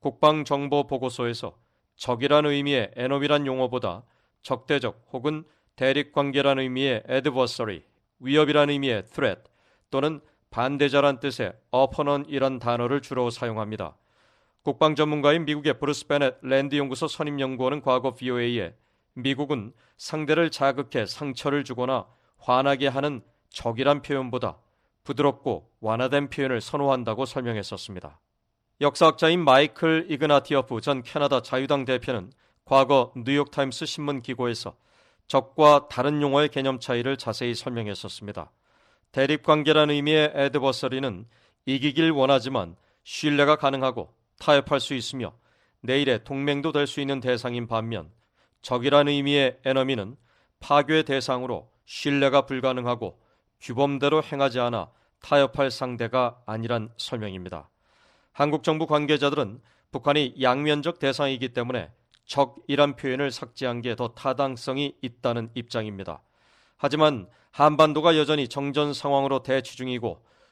국방정보보고서에서 적이란 의미의 에너미란 용어보다 적대적 혹은 대립관계란 의미의 adversary, 위협이란 의미의 threat 또는 반대자란 뜻의 opponent이란 단어를 주로 사용합니다. 국방 전문가인 미국의 브루스 베넷 랜드 연구소 선임 연구원은 과거 브이오에이에 미국은 상대를 자극해 상처를 주거나 화나게 하는 적이란 표현보다 부드럽고 완화된 표현을 선호한다고 설명했었습니다. 역사학자인 마이클 이그나티어프 전 캐나다 자유당 대표는 과거 뉴욕타임스 신문 기고에서 적과 다른 용어의 개념 차이를 자세히 설명했었습니다. 대립관계라는 의미의 애드버서리는 이기길 원하지만 신뢰가 가능하고 타협할 수 있으며 내일의 동맹도 될 수 있는 대상인 반면 적이라는 의미의 에너미는 파괴 대상으로 신뢰가 불가능하고 규범대로 행하지 않아 타협할 상대가 아니란 설명입니다. 한국 정부 관계자들은 북한이 양면적 대상이기 때문에 적이란 표현을 삭제한 게 더 타당성이 있다는 입장입니다. 하지만 한반도가 여전히 정전 상황으로 대치 중이고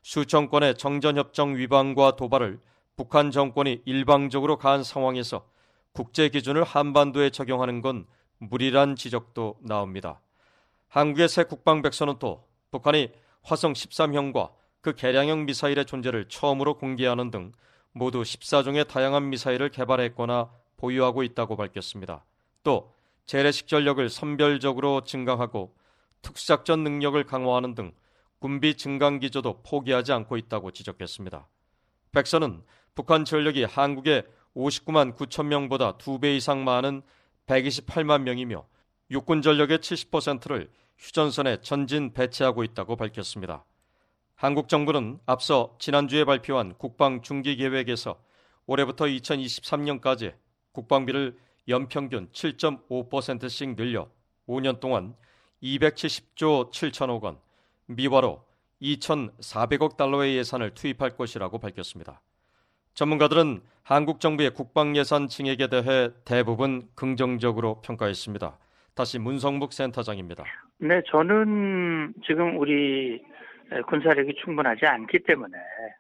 수천 건의 정전협정 위반과 도발을 북한 정권이 일방적으로 가한 상황에서 국제 기준을 한반도에 적용하는 건 무리란 지적도 나옵니다. 한국의 새 국방백서는 또 북한이 화성 십삼형과 그 개량형 미사일의 존재를 처음으로 공개하는 등 모두 십사 종의 다양한 미사일을 개발했거나 보유하고 있다고 밝혔습니다. 또 재래식 전력을 선별적으로 증강하고 특수작전 능력을 강화하는 등 군비 증강 기조도 포기하지 않고 있다고 지적했습니다. 백서는 북한 전력이 한국의 오십구만 구천 명보다 두 배 이상 많은 백이십팔만 명이며 육군 전력의 칠십 퍼센트를 휴전선에 전진 배치하고 있다고 밝혔습니다. 한국 정부는 앞서 지난주에 발표한 국방 중기 계획에서 올해부터 이천이십삼 년까지 국방비를 연평균 칠 점 오 퍼센트씩 늘려 오 년 동안 이백칠십조 칠천억 원, 미화로 이천사백억 달러의 예산을 투입할 것이라고 밝혔습니다. 전문가들은 한국 정부의 국방 예산 증액에 대해 대부분 긍정적으로 평가했습니다. 다시 문성묵 센터장입니다. 네, 저는 지금 우리 군사력이 충분하지 않기 때문에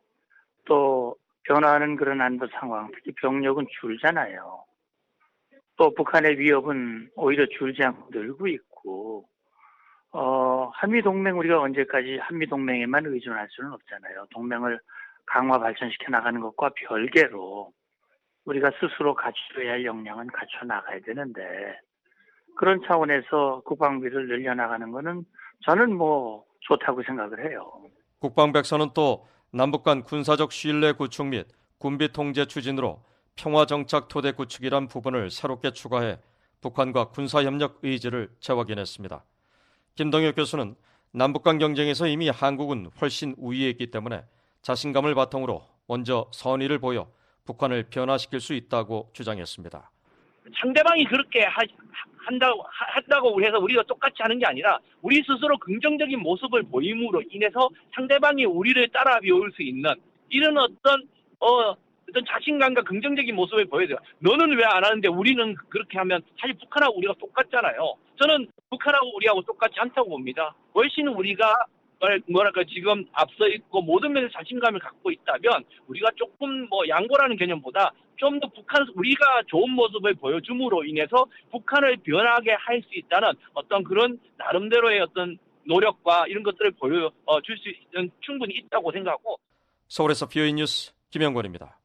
또 변화하는 그런 안보 상황, 특히 병력은 줄잖아요. 또 북한의 위협은 오히려 줄지 않고 늘고 있고 어, 한미동맹 우리가 언제까지 한미동맹에만 의존할 수는 없잖아요. 동맹을 강화 발전시켜 나가는 것과 별개로 우리가 스스로 갖춰야 할 역량은 갖춰 나가야 되는데 그런 차원에서 국방비를 늘려나가는 것은 저는 뭐 좋다고 생각을 해요. 국방백서는 또 남북 간 군사적 신뢰 구축 및 군비 통제 추진으로 평화정착 토대 구축이란 부분을 새롭게 추가해 북한과 군사협력 의지를 재확인했습니다. 김동혁 교수는 남북 간 경쟁에서 이미 한국은 훨씬 우위에 있기 때문에 자신감을 바탕으로 먼저 선의를 보여 북한을 변화시킬 수 있다고 주장했습니다. 상대방이 그렇게 하, 한다고, 한다고 해서 우리가 똑같이 하는 게 아니라 우리 스스로 긍정적인 모습을 보임으로 인해서 상대방이 우리를 따라 배울 수 있는 이런 어떤 어, 어떤 자신감과 긍정적인 모습을 보여줘요. 너는 왜 안 하는데 우리는 그렇게 하면 사실 북한하고 우리가 똑같잖아요. 저는 북한하고 우리하고 똑같지 않다고 봅니다. 훨씬 우리가 뭐랄까 지금 앞서 있고 모든 면에서 자신감을 갖고 있다면 우리가 조금 뭐 양보라는 개념보다 좀 더 북한 우리가 좋은 모습을 보여줌으로 인해서 북한을 변하게 할 수 있다는 어떤 그런 나름대로의 어떤 노력과 이런 것들을 보여줄 수 있는 충분히 있다고 생각하고. 서울에서 비오이 뉴스 김영권입니다.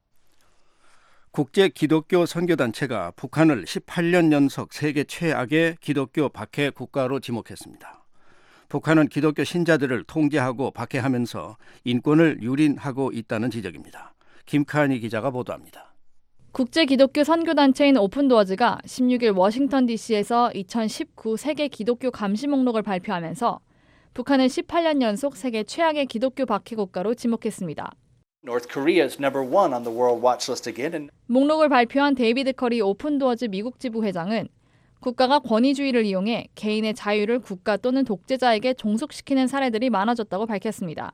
국제 기독교 선교단체가 북한을 십팔 년 연속 세계 최악의 기독교 박해 국가로 지목했습니다. 북한은 기독교 신자들을 통제하고 박해하면서 인권을 유린하고 있다는 지적입니다. 김카니 기자가 보도합니다. 국제 기독교 선교단체인 오픈도어즈가 십육 일 워싱턴 디씨에서 이천십구 세계 기독교 감시 목록을 발표하면서 북한을 십팔 년 연속 세계 최악의 기독교 박해 국가로 지목했습니다. North Korea is number one on the world watch list again. And... 목록을 발표한 데이비드 커리 오픈도어즈 미국 지부 회장은 국가가 권위주의를 이용해 개인의 자유를 국가 또는 독재자에게 종속시키는 사례들이 많아졌다고 밝혔습니다.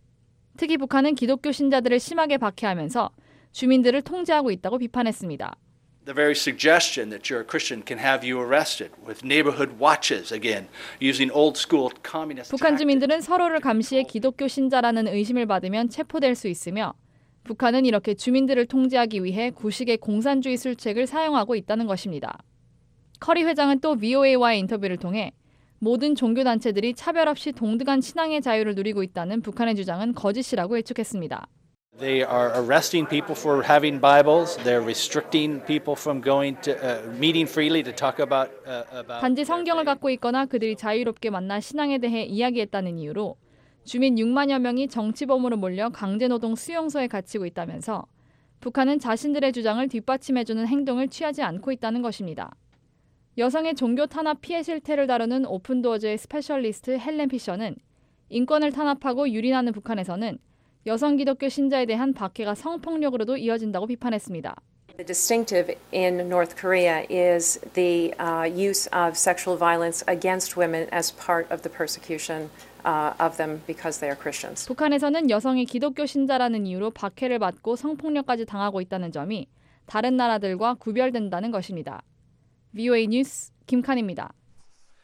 특히 북한은 기독교 신자들을 심하게 박해하면서 주민들을 통제하고 있다고 비판했습니다. The very suggestion that you're a Christian can have you arrested with neighborhood watches again using old school communist. 북한 주민들은 서로를 감시해 기독교 신자라는 의심을 받으면 체포될 수 있으며 북한은 이렇게 주민들을 통제하기 위해 구식의 공산주의 술책을 사용하고 있다는 것입니다. 커리 회장은 또 브이오에이와의 인터뷰를 통해 모든 종교단체들이 차별 없이 동등한 신앙의 자유를 누리고 있다는 북한의 주장은 거짓이라고 일축했습니다. They are arresting people for having Bibles. They're restricting people from going to uh, meeting freely to talk about uh, about. 단지 성경을 갖고 있거나 그들이 자유롭게 만나 신앙에 대해 이야기했다는 이유로 주민 육만여 명이 정치범으로 몰려 강제노동 수용소에 갇히고 있다면서 북한은 자신들의 주장을 뒷받침해주는 행동을 취하지 않고 있다는 것입니다. 여성의 종교 탄압 피해 실태를 다루는 오픈도어즈의 스페셜리스트 헬렌 피셔는 인권을 탄압하고 유린하는 북한에서는 여성 기독교 신자에 대한 박해가 성폭력으로도 이어진다고 비판했습니다. The distinctive in North Korea is the uh, use of sexual violence against women as part of the persecution uh, of them because they are Christians. 북한에서는 여성이 기독교 신자라는 이유로 박해를 받고 성폭력까지 당하고 있다는 점이 다른 나라들과 구별된다는 것입니다. 브이오에이 뉴스 김칸입니다.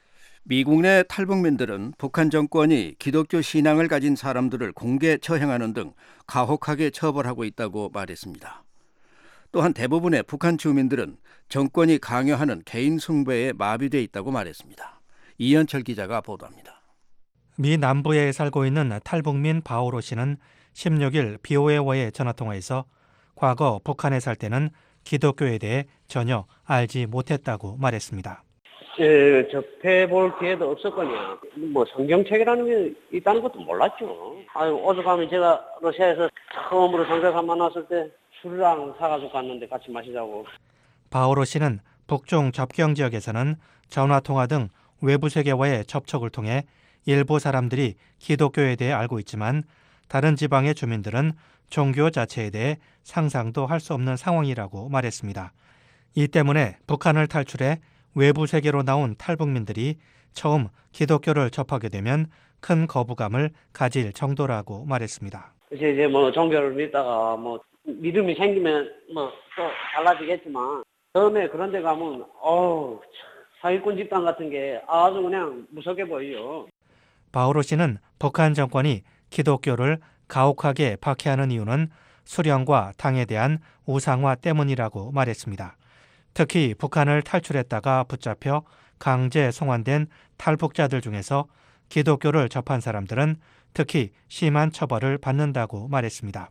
미국 내 탈북민들은 북한 정권이 기독교 신앙을 가진 사람들을 공개 처형하는 등 가혹하게 처벌하고 있다고 말했습니다. 또한 대부분의 북한 주민들은 정권이 강요하는 개인 숭배에 마비돼 있다고 말했습니다. 이현철 기자가 보도합니다. 미 남부에 살고 있는 탈북민 바오로 씨는 십육 일 비오에이와의 전화통화에서 과거 북한에 살 때는 기독교에 대해 전혀 알지 못했다고 말했습니다. 예, 접해볼 기회도 없었거든요. 뭐 성경책이라는 게 있다는 것도 몰랐죠. 아유, 오죽하면 제가 러시아에서 처음으로 장사가 만났을 때 술이랑 사가지고 갔는데 같이 마시자고. 바오로 씨는 북중 접경 지역에서는 전화통화 등 외부 세계와의 접촉을 통해 일부 사람들이 기독교에 대해 알고 있지만 다른 지방의 주민들은 종교 자체에 대해 상상도 할 수 없는 상황이라고 말했습니다. 이 때문에 북한을 탈출해 외부 세계로 나온 탈북민들이 처음 기독교를 접하게 되면 큰 거부감을 가질 정도라고 말했습니다. 이제 이제 뭐 종교를 믿다가 뭐 믿음이 생기면 뭐 또 달라지겠지만 처음에 그런 데 가면 어우 사기꾼 집단 같은 게 아주 그냥 무섭게 보여요. 바오로 씨는 북한 정권이 기독교를 가혹하게 박해하는 이유는 수령과 당에 대한 우상화 때문이라고 말했습니다. 특히 북한을 탈출했다가 붙잡혀 강제 송환된 탈북자들 중에서 기독교를 접한 사람들은 특히 심한 처벌을 받는다고 말했습니다.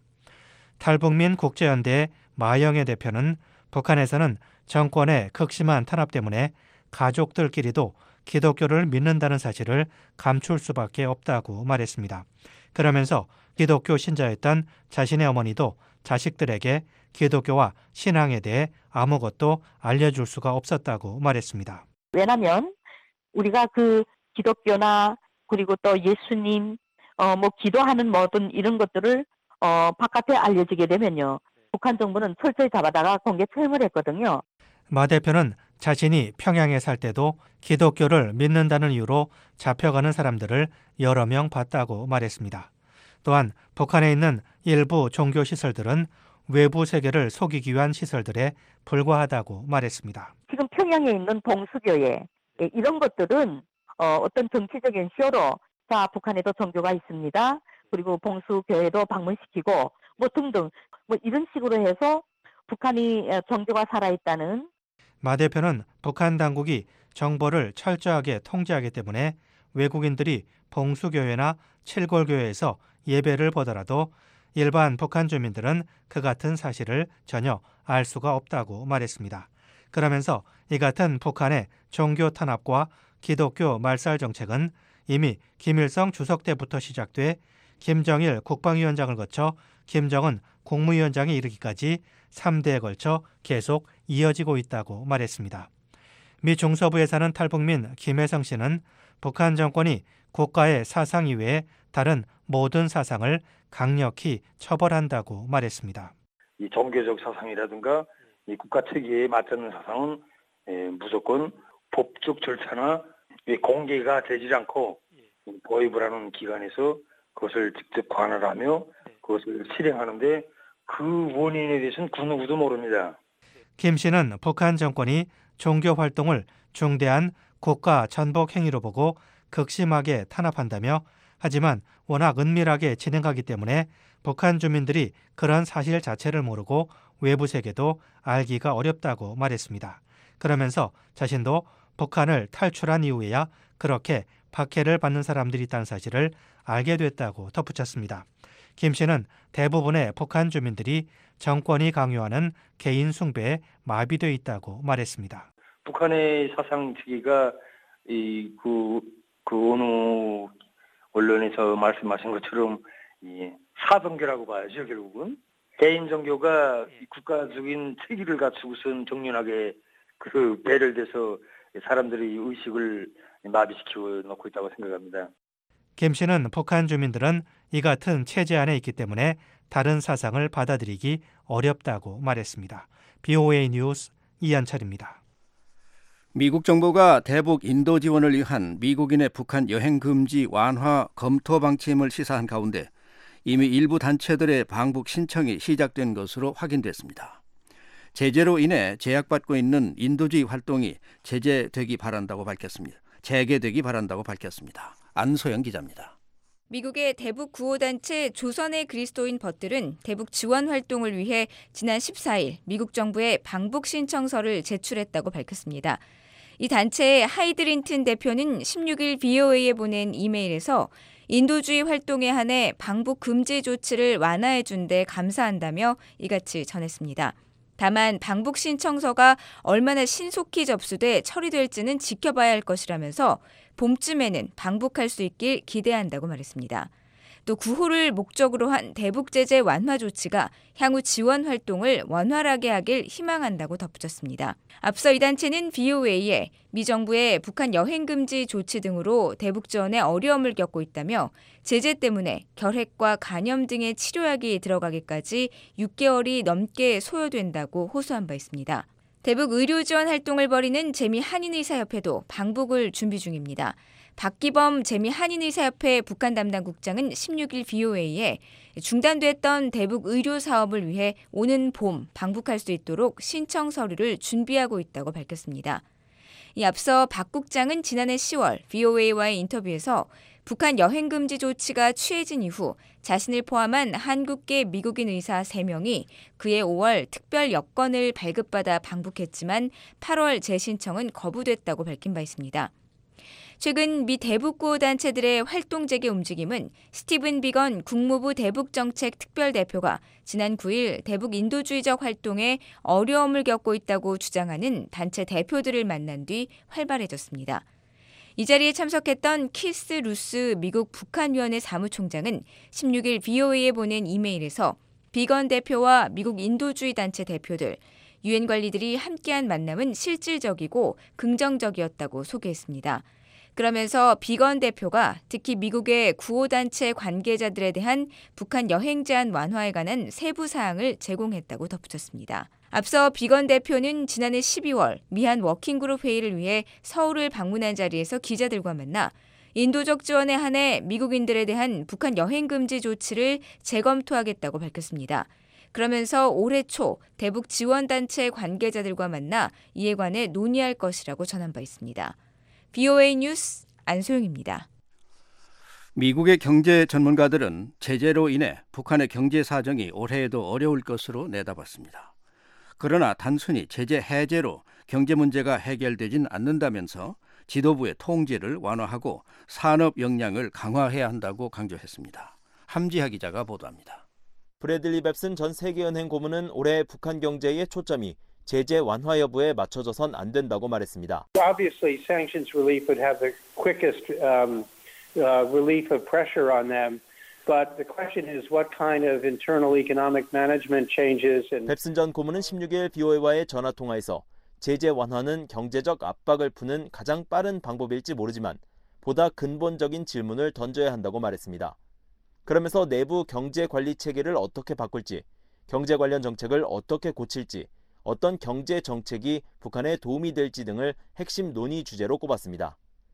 탈북민 국제연대의 마영애 대표는 북한에서는 정권의 극심한 탄압 때문에 가족들끼리도 기독교를 믿는다는 사실을 감출 수밖에 없다고 말했습니다. 그러면서 기독교 신자였던 자신의 어머니도 자식들에게 기독교와 신앙에 대해 아무것도 알려줄 수가 없었다고 말했습니다. 왜냐하면 우리가 그 기독교나 그리고 또 예수님, 어, 뭐 기도하는 모든 이런 것들을 어, 바깥에 알려지게 되면요. 북한 정부는 철저히 잡아다가 공개 처형을 했거든요. 마 대표는 자신이 평양에 살 때도 기독교를 믿는다는 이유로 잡혀가는 사람들을 여러 명 봤다고 말했습니다. 또한 북한에 있는 일부 종교 시설들은 외부 세계를 속이기 위한 시설들에 불과하다고 말했습니다. 지금 평양에 있는 봉수교회 이런 것들은 어, 어떤 정치적인 쇼로 자 북한에도 종교가 있습니다. 그리고 봉수교회도 방문시키고 뭐 등등 뭐 이런 식으로 해서 북한이 종교가 살아있다는. 마 대표는 북한 당국이 정보를 철저하게 통제하기 때문에 외국인들이 봉수교회나 칠골교회에서 예배를 보더라도 일반 북한 주민들은 그 같은 사실을 전혀 알 수가 없다고 말했습니다. 그러면서 이 같은 북한의 종교 탄압과 기독교 말살 정책은 이미 김일성 주석 때부터 시작돼 김정일 국방위원장을 거쳐 김정은 국무위원장에 이르기까지 삼 대에 걸쳐 계속 이어지고 있다고 말했습니다. 미 중서부에 사는 탈북민 김혜성 씨는 북한 정권이 국가의 사상 이외에 다른 모든 사상을 강력히 처벌한다고 말했습니다. 이 종교적 사상이라든가 이 국가 체계에 맞닿는 사상은 에, 무조건 법적 절차나 공개가 되지 않고 보입을 하는 기관에서 그것을 직접 관할하며 그것을 실행하는데 그 원인에 대해서는 그 누구도 모릅니다. 김 씨는 북한 정권이 종교 활동을 중대한 국가 전복 행위로 보고 극심하게 탄압한다며 하지만 워낙 은밀하게 진행하기 때문에 북한 주민들이 그런 사실 자체를 모르고 외부 세계도 알기가 어렵다고 말했습니다. 그러면서 자신도 북한을 탈출한 이후에야 그렇게 박해를 받는 사람들이 있다는 사실을 알게 됐다고 덧붙였습니다. 김 씨는 대부분의 북한 주민들이 정권이 강요하는 개인 숭배에 마비되어 있다고 말했습니다. 북한의 사상 체계가 이 그 그 어느 언론에서 말씀하신 것처럼 이 사정교라고 봐야죠. 결국은 개인 종교가 국가적인 체계를 갖추고선 정연하게 그 배를 대서 사람들의 의식을 마비시켜 놓고 있다고 생각합니다. 김 씨는 북한 주민들은 이 같은 체제 안에 있기 때문에 다른 사상을 받아들이기 어렵다고 말했습니다. 비오에이 뉴스 이한철입니다. 미국 정부가 대북 인도 지원을 위한 미국인의 북한 여행 금지 완화 검토 방침을 시사한 가운데 이미 일부 단체들의 방북 신청이 시작된 것으로 확인됐습니다. 제재로 인해 제약받고 있는 인도주의 활동이 제재되기 바란다고 밝혔습니다. 재개되기 바란다고 밝혔습니다. 안소영 기자입니다. 미국의 대북 구호단체 조선의 그리스도인 벗들은 대북 지원 활동을 위해 지난 십사일 미국 정부에 방북 신청서를 제출했다고 밝혔습니다. 이 단체의 하이드린튼 대표는 십육일 브이오에이에 보낸 이메일에서 인도주의 활동에 한해 방북 금지 조치를 완화해준 데 감사한다며 이같이 전했습니다. 다만 방북 신청서가 얼마나 신속히 접수돼 처리될지는 지켜봐야 할 것이라면서 봄쯤에는 방북할 수 있길 기대한다고 말했습니다. 또 구호를 목적으로 한 대북 제재 완화 조치가 향후 지원 활동을 원활하게 하길 희망한다고 덧붙였습니다. 앞서 이 단체는 브이오에이에 미 정부의 북한 여행 금지 조치 등으로 대북 지원에 어려움을 겪고 있다며 제재 때문에 결핵과 간염 등의 치료약이 들어가기까지 육 개월이 넘게 소요된다고 호소한 바 있습니다. 대북 의료 지원 활동을 벌이는 재미 한인의사협회도 방북을 준비 중입니다. 박기범 재미 한인의사협회 북한 담당 국장은 십육일 브이오에이에 중단됐던 대북 의료 사업을 위해 오는 봄 방북할 수 있도록 신청 서류를 준비하고 있다고 밝혔습니다. 이 앞서 박 국장은 지난해 시월 브이오에이와의 인터뷰에서 북한 여행 금지 조치가 취해진 이후 자신을 포함한 한국계 미국인 의사 세 명이 그해 오월 특별 여권을 발급받아 방북했지만 팔월 재신청은 거부됐다고 밝힌 바 있습니다. 최근 미 대북구호 단체들의 활동 재개 움직임은 스티븐 비건 국무부 대북정책 특별대표가 지난 구일 대북 인도주의적 활동에 어려움을 겪고 있다고 주장하는 단체 대표들을 만난 뒤 활발해졌습니다. 이 자리에 참석했던 키스 루스 미국 북한위원회 사무총장은 십육일 브이오에이에 보낸 이메일에서 비건 대표와 미국 인도주의 단체 대표들, 유엔 관리들이 함께한 만남은 실질적이고 긍정적이었다고 소개했습니다. 그러면서 비건 대표가 특히 미국의 구호단체 관계자들에 대한 북한 여행 제한 완화에 관한 세부 사항을 제공했다고 덧붙였습니다. 앞서 비건 대표는 지난해 십이월 미한 워킹그룹 회의를 위해 서울을 방문한 자리에서 기자들과 만나 인도적 지원에 한해 미국인들에 대한 북한 여행 금지 조치를 재검토하겠다고 밝혔습니다. 그러면서 올해 초 대북 지원단체 관계자들과 만나 이에 관해 논의할 것이라고 전한 바 있습니다. 브이오에이 뉴스 안소영입니다. 미국의 경제 전문가들은 제재로 인해 북한의 경제 사정이 올해에도 어려울 것으로 내다봤습니다. 그러나 단순히 제재 해제로 경제 문제가 해결되진 않는다면서 지도부의 통제를 완화하고 산업 역량을 강화해야 한다고 강조했습니다. 함지하 기자가 보도합니다. 브래들리 뱁슨 전 세계은행 고문은 올해 북한 경제의 초점이 제재 완화 여부에 맞춰져선 안 된다고 말했습니다. Obviously, sanctions relief would have the quickest um, uh, relief of pressure on them. But the question is what kind of internal economic management changes and 뱁슨 전 고문은 십육일 브이오에이와의 전화 통화에서 제재 완화는 경제적 압박을 푸는 가장 빠른 방법일지 모르지만 보다 근본적인 질문을 던져야 한다고 말했습니다. 그러면서 내부 경제 관리 체계를 어떻게 바꿀지, 경제 관련 정책을 어떻게 고칠지, 어떤 경제 정책이 북한에 도움이 될지 등을 핵심 논의 주제로 꼽았습니다.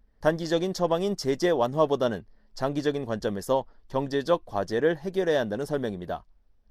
단기적인 처방인 제재 완화보다는 장기적인 관점에서 경제적 과제를 해결해야 한다는 설명입니다.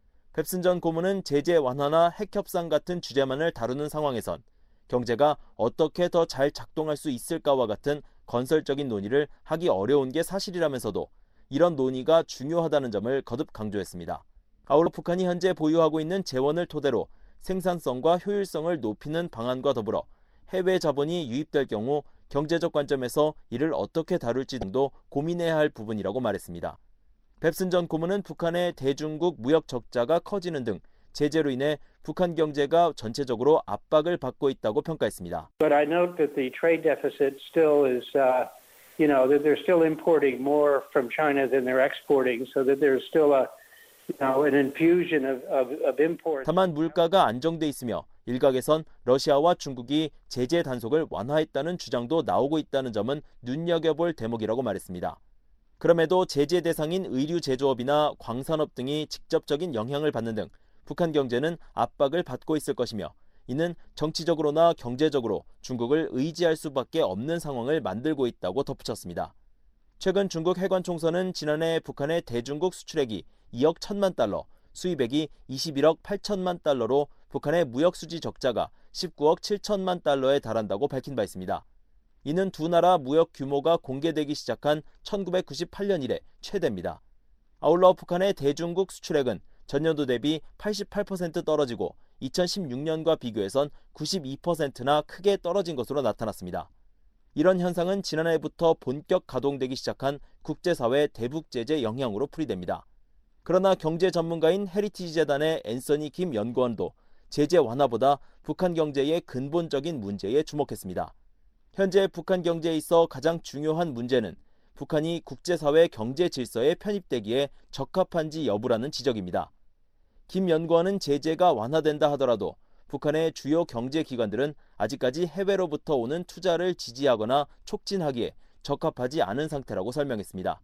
뱁슨 전 고문은 제재 완화나 핵 협상 같은 주제만을 다루는 상황에선 경제가 어떻게 더 잘 작동할 수 있을까와 같은 건설적인 논의를 하기 어려운 게 사실이라면서도 이런 논의가 중요하다는 점을 거듭 강조했습니다. 아울러 북한이 현재 보유하고 있는 재원을 토대로 생산성과 효율성을 높이는 방안과 더불어 해외 자본이 유입될 경우 경제적 관점에서 이를 어떻게 다룰지 등도 고민해야 할 부분이라고 말했습니다. 뱁슨 전 고문은 북한의 대중국 무역 적자가 커지는 등 제재로 인해 북한 경제가 전체적으로 압박을 받고 있다고 평가했습니다. But I note that the trade deficit still is, uh, you know, that they're still importing more from China than they're exporting, so that there's still a, you know, an infusion of, of, of import. 다만 물가가 안정돼 있으며 일각에선 러시아와 중국이 제재 단속을 완화했다는 주장도 나오고 있다는 점은 눈여겨볼 대목이라고 말했습니다. 그럼에도 제재 대상인 의류 제조업이나 광산업 등이 직접적인 영향을 받는 등 북한 경제는 압박을 받고 있을 것이며 이는 정치적으로나 경제적으로 중국을 의지할 수밖에 없는 상황을 만들고 있다고 덧붙였습니다. 최근 중국 해관 총서는 지난해 북한의 대중국 수출액이 이억 천만 달러, 수입액이 이십일억 팔천만 달러로 북한의 무역 수지 적자가 십구억 칠천만 달러에 달한다고 밝힌 바 있습니다. 이는 두 나라 무역 규모가 공개되기 시작한 천구백구십팔 년 이래 최대입니다. 아울러 북한의 대중국 수출액은 전년도 대비 팔십팔 퍼센트 떨어지고 이천십육 년과 비교해선 구십이 퍼센트나 크게 떨어진 것으로 나타났습니다. 이런 현상은 지난해부터 본격 가동되기 시작한 국제사회 대북 제재 영향으로 풀이됩니다. 그러나 경제 전문가인 헤리티지 재단의 앤서니 김 연구원도 제재 완화보다 북한 경제의 근본적인 문제에 주목했습니다. 현재 북한 경제에 있어 가장 중요한 문제는 북한이 국제사회 경제 질서에 편입되기에 적합한지 여부라는 지적입니다. 김 연구원은 제재가 완화된다 하더라도 북한의 주요 경제기관들은 아직까지 해외로부터 오는 투자를 지지하거나 촉진하기에 적합하지 않은 상태라고 설명했습니다.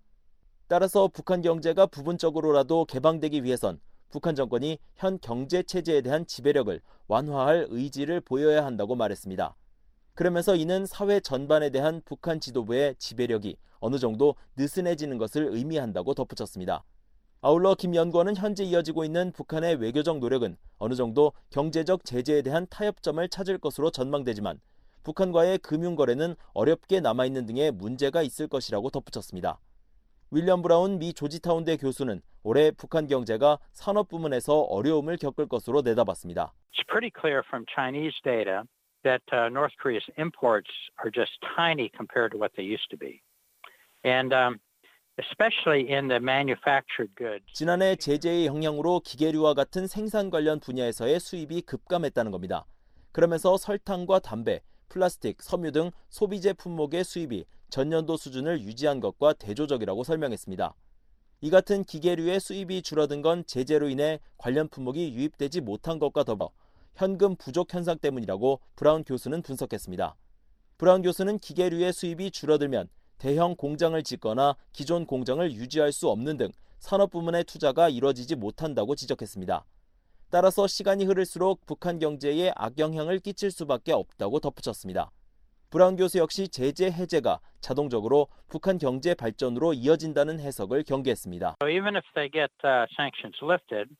따라서 북한 경제가 부분적으로라도 개방되기 위해선 북한 정권이 현 경제 체제에 대한 지배력을 완화할 의지를 보여야 한다고 말했습니다. 그러면서 이는 사회 전반에 대한 북한 지도부의 지배력이 어느 정도 느슨해지는 것을 의미한다고 덧붙였습니다. 아울러 김 연구원은 현재 이어지고 있는 북한의 외교적 노력은 어느 정도 경제적 제재에 대한 타협점을 찾을 것으로 전망되지만 북한과의 금융거래는 어렵게 남아있는 등의 문제가 있을 것이라고 덧붙였습니다. 윌리엄 브라운 미 조지타운대 교수는 올해 북한 경제가 산업 부문에서 어려움을 겪을 것으로 내다봤습니다. It's pretty clear from Chinese data that uh, North Korea's imports are just tiny compared to what they used to be. And um, especially in the manufactured goods. 지난해 제재의 영향으로 기계류와 같은 생산 관련 분야에서의 수입이 급감했다는 겁니다. 그러면서 설탕과 담배, 플라스틱, 섬유 등 소비재 품목의 수입이 전년도 수준을 유지한 것과 대조적이라고 설명했습니다. 이 같은 기계류의 수입이 줄어든 건 제재로 인해 관련 품목이 유입되지 못한 것과 더불어 현금 부족 현상 때문이라고 브라운 교수는 분석했습니다. 브라운 교수는 기계류의 수입이 줄어들면 대형 공장을 짓거나 기존 공장을 유지할 수 없는 등 산업 부문의 투자가 이뤄지지 못한다고 지적했습니다. 따라서 시간이 흐를수록 북한 경제에 악영향을 끼칠 수밖에 없다고 덧붙였습니다. 브라운 교수 역시 제재 해제가 자동적으로 북한 경제 발전으로 이어진다는 해석을 경계했습니다. So even if they get uh, sanctions lifted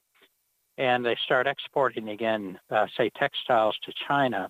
and they start exporting again, uh, say textiles to China.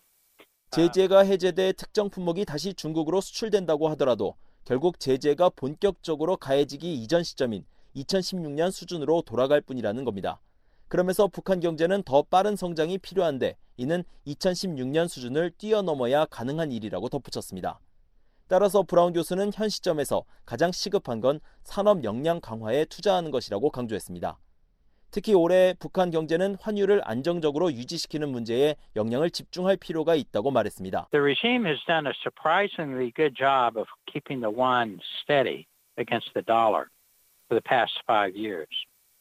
제재가 해제돼 특정 품목이 다시 중국으로 수출된다고 하더라도 결국 제재가 본격적으로 가해지기 이전 시점인 이천십육 년 수준으로 돌아갈 뿐이라는 겁니다. 그러면서 북한 경제는 더 빠른 성장이 필요한데 이는 이천십육 년 수준을 뛰어넘어야 가능한 일이라고 덧붙였습니다. 따라서 브라운 교수는 현 시점에서 가장 시급한 건 산업 역량 강화에 투자하는 것이라고 강조했습니다. 특히 올해 북한 경제는 환율을 안정적으로 유지시키는 문제에 영향을 집중할 필요가 있다고 말했습니다. The regime has done a surprisingly good job of keeping the won steady against the dollar for the past five years.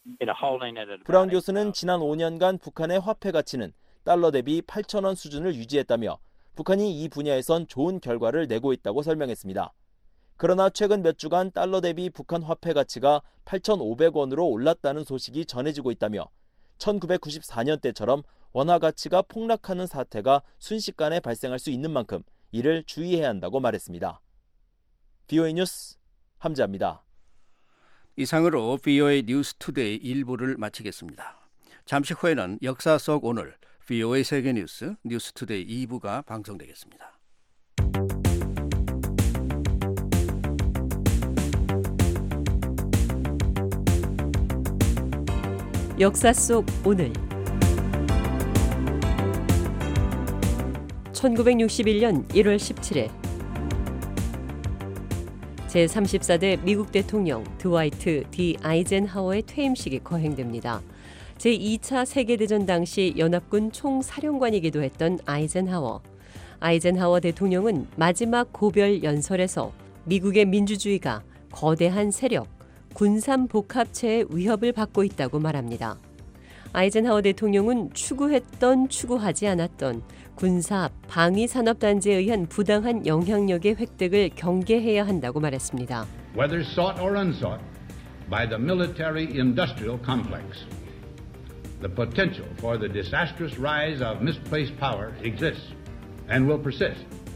브라운 교수는 지난 오 년간 북한의 화폐 가치는 달러 대비 팔천 원 수준을 유지했다며 북한이 이 분야에선 좋은 결과를 내고 있다고 설명했습니다. 그러나 최근 몇 주간 달러 대비 북한 화폐 가치가 팔천오백 원으로 올랐다는 소식이 전해지고 있다며 천구백구십사 년대처럼 원화 가치가 폭락하는 사태가 순식간에 발생할 수 있는 만큼 이를 주의해야 한다고 말했습니다. 브이오에이 뉴스 함재합니다. 이상으로 브이오에이 뉴스 투데이 일 부를 마치겠습니다. 잠시 후에는 역사 속 오늘 브이오에이 세계뉴스 뉴스 투데이 이 부가 방송되겠습니다. 역사 속 오늘 천구백육십일 년 일월 십칠일 제삼십사 대 미국 대통령 드와이트 D. 아이젠하워의 퇴임식이 거행됩니다. 제이 차 세계대전 당시 연합군 총사령관이기도 했던 아이젠하워. 아이젠하워 대통령은 마지막 고별 연설에서 미국의 민주주의가 거대한 세력, 군산 복합체의 위협을 받고 있다고 말합니다. 아이젠하워 대통령은 추구했던 추구하지 않았던 군사 방위산업단지에 의한 부당한 영향력의 획득을 경계해야 한다고 말했습니다. Whether sought or unsought by the military-industrial complex, the potential for the disastrous rise of misplaced power exists and will persist.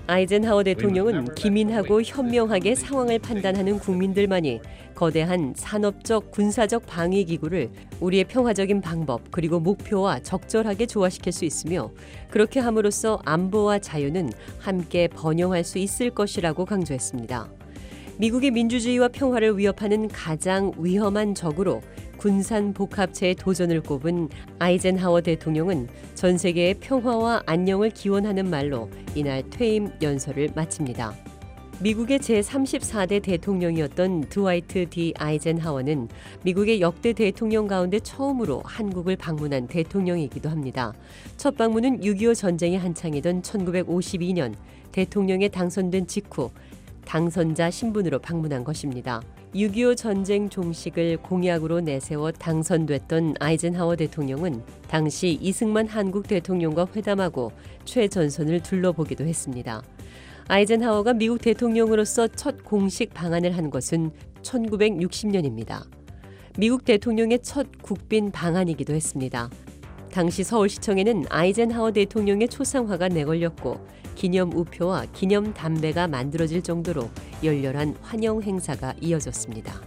아이젠하워 대통령은 기민하고 현명하게 상황을 판단하는 국민들만이 거대한 산업적, 군사적 방위 기구를 우리의 평화적인 방법 그리고 목표와 적절하게 조화시킬 수 있으며 그렇게 함으로써 안보와 자유는 함께 번영할 수 있을 것이라고 강조했습니다. 미국의 민주주의와 평화를 위협하는 가장 위험한 적으로 군산 복합체의 도전을 꼽은 아이젠하워 대통령은 전 세계의 평화와 안녕을 기원하는 말로 이날 퇴임 연설을 마칩니다. 미국의 제삼십사 대 대통령이었던 드와이트 디 아이젠하워는 미국의 역대 대통령 가운데 처음으로 한국을 방문한 대통령이기도 합니다. 첫 방문은 육이오 전쟁이 한창이던 천구백오십이 년 대통령에 당선된 직후 당선자 신분으로 방문한 것입니다. 육이오 전쟁 종식을 공약으로 내세워 당선됐던 아이젠하워 대통령은 당시 이승만 한국 대통령과 회담하고 최전선을 둘러보기도 했습니다. 아이젠하워가 미국 대통령으로서 첫 공식 방한을 한 것은 천구백육십 년입니다. 미국 대통령의 첫 국빈 방한이기도 했습니다. 당시 서울시청에는 아이젠하워 대통령의 초상화가 내걸렸고 기념 우표와 기념 담배가 만들어질 정도로 열렬한 환영 행사가 이어졌습니다.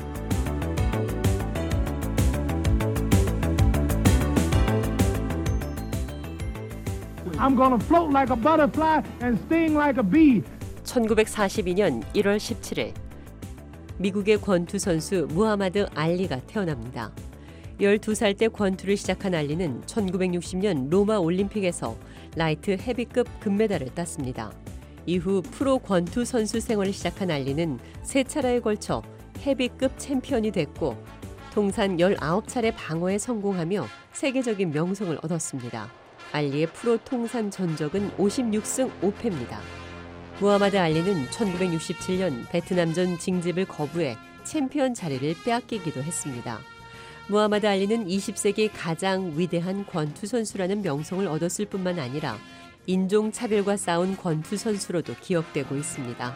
I'm gonna float like a butterfly and sting like a bee. 천구백사십이 년 일월 십칠일 미국의 권투 선수 무하마드 알리가 태어납니다. 열두 살 때 권투를 시작한 알리는 천구백육십 년 로마 올림픽에서 라이트 헤비급 금메달을 땄습니다. 이후 프로 권투 선수 생활을 시작한 알리는 세 차례에 걸쳐 헤비급 챔피언이 됐고 통산 열아홉 차례 방어에 성공하며 세계적인 명성을 얻었습니다. 알리의 프로 통산 전적은 오십육 승 오 패입니다. 무하마드 알리는 천구백육십칠 년 베트남전 징집을 거부해 챔피언 자리를 빼앗기기도 했습니다. 무하마드 알리는 이십 세기 가장 위대한 권투 선수라는 명성을 얻었을 뿐만 아니라 인종차별과 싸운 권투 선수로도 기억되고 있습니다.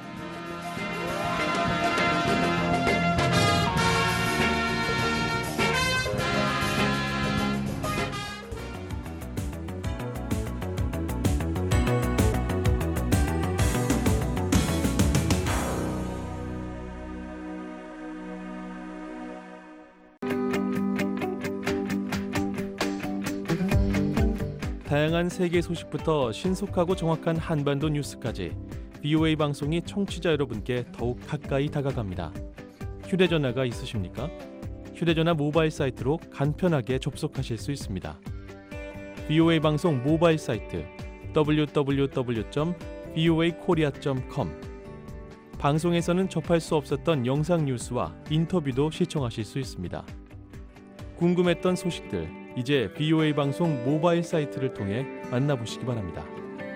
다양한 세계 소식부터 신속하고 정확한 한반도 뉴스까지 브이오에이 방송이 청취자 여러분께 더욱 가까이 다가갑니다. 휴대전화가 있으십니까? 휴대전화 모바일 사이트로 간편하게 접속하실 수 있습니다. 브이오에이 방송 모바일 사이트 더블유 더블유 더블유 점 브이오에이 코리아 점 컴 방송에서는 접할 수 없었던 영상 뉴스와 인터뷰도 시청하실 수 있습니다. 궁금했던 소식들 이제 브이오에이 방송 모바일 사이트를 통해 만나보시기 바랍니다.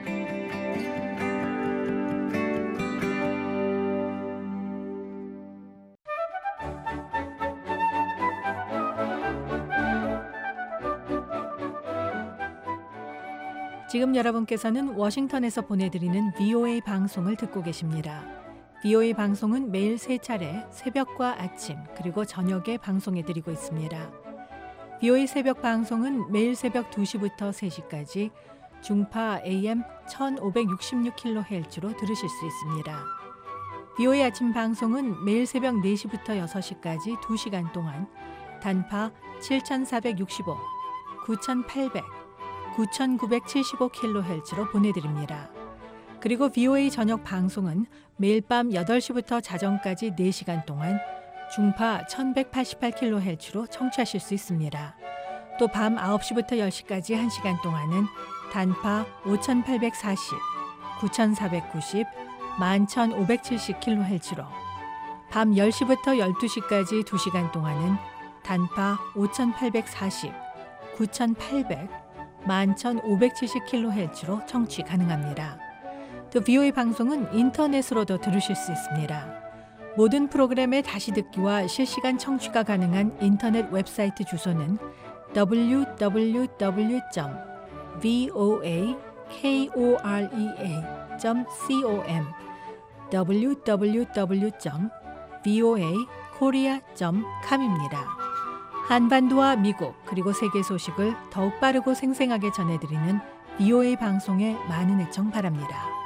지금 여러분께서는 워싱턴에서 보내드리는 브이오에이 방송을 듣고 계십니다. 브이오에이 방송은 매일 세 차례 새벽과 아침 그리고 저녁에 방송해드리고 있습니다. 브이오에이 새벽 방송은 매일 새벽 두 시부터 세 시까지 중파 에이엠 천오백육십육 킬로헤르츠로 들으실 수 있습니다. 브이오에이 아침 방송은 매일 새벽 네 시부터 여섯 시까지 두 시간 동안 단파 칠천사백육십오, 구천팔백, 구천구백칠십오 킬로헤르츠로 보내드립니다. 그리고 브이오에이 저녁 방송은 매일 밤 여덟 시부터 자정까지 네 시간 동안 중파 천백팔십팔 킬로헤르츠로 청취하실 수 있습니다. 또 밤 아홉 시부터 열 시까지 한 시간 동안은 단파 오천팔백사십, 구천사백구십, 만천오백칠십 킬로헤르츠로 밤 열 시부터 열두 시까지 두 시간 동안은 단파 오천팔백사십, 구천팔백, 만천오백칠십 킬로헤르츠로 청취 가능합니다. 또 브이오에이 방송은 인터넷으로도 들으실 수 있습니다. 모든 프로그램의 다시 듣기와 실시간 청취가 가능한 인터넷 웹사이트 주소는 더블유 더블유 더블유 점 브이오에이 코리아 점 컴 더블유 더블유 더블유 점 브이오에이 코리아 점 컴입니다. 한반도와 미국 그리고 세계 소식을 더욱 빠르고 생생하게 전해드리는 브이오에이 방송에 많은 애청 바랍니다.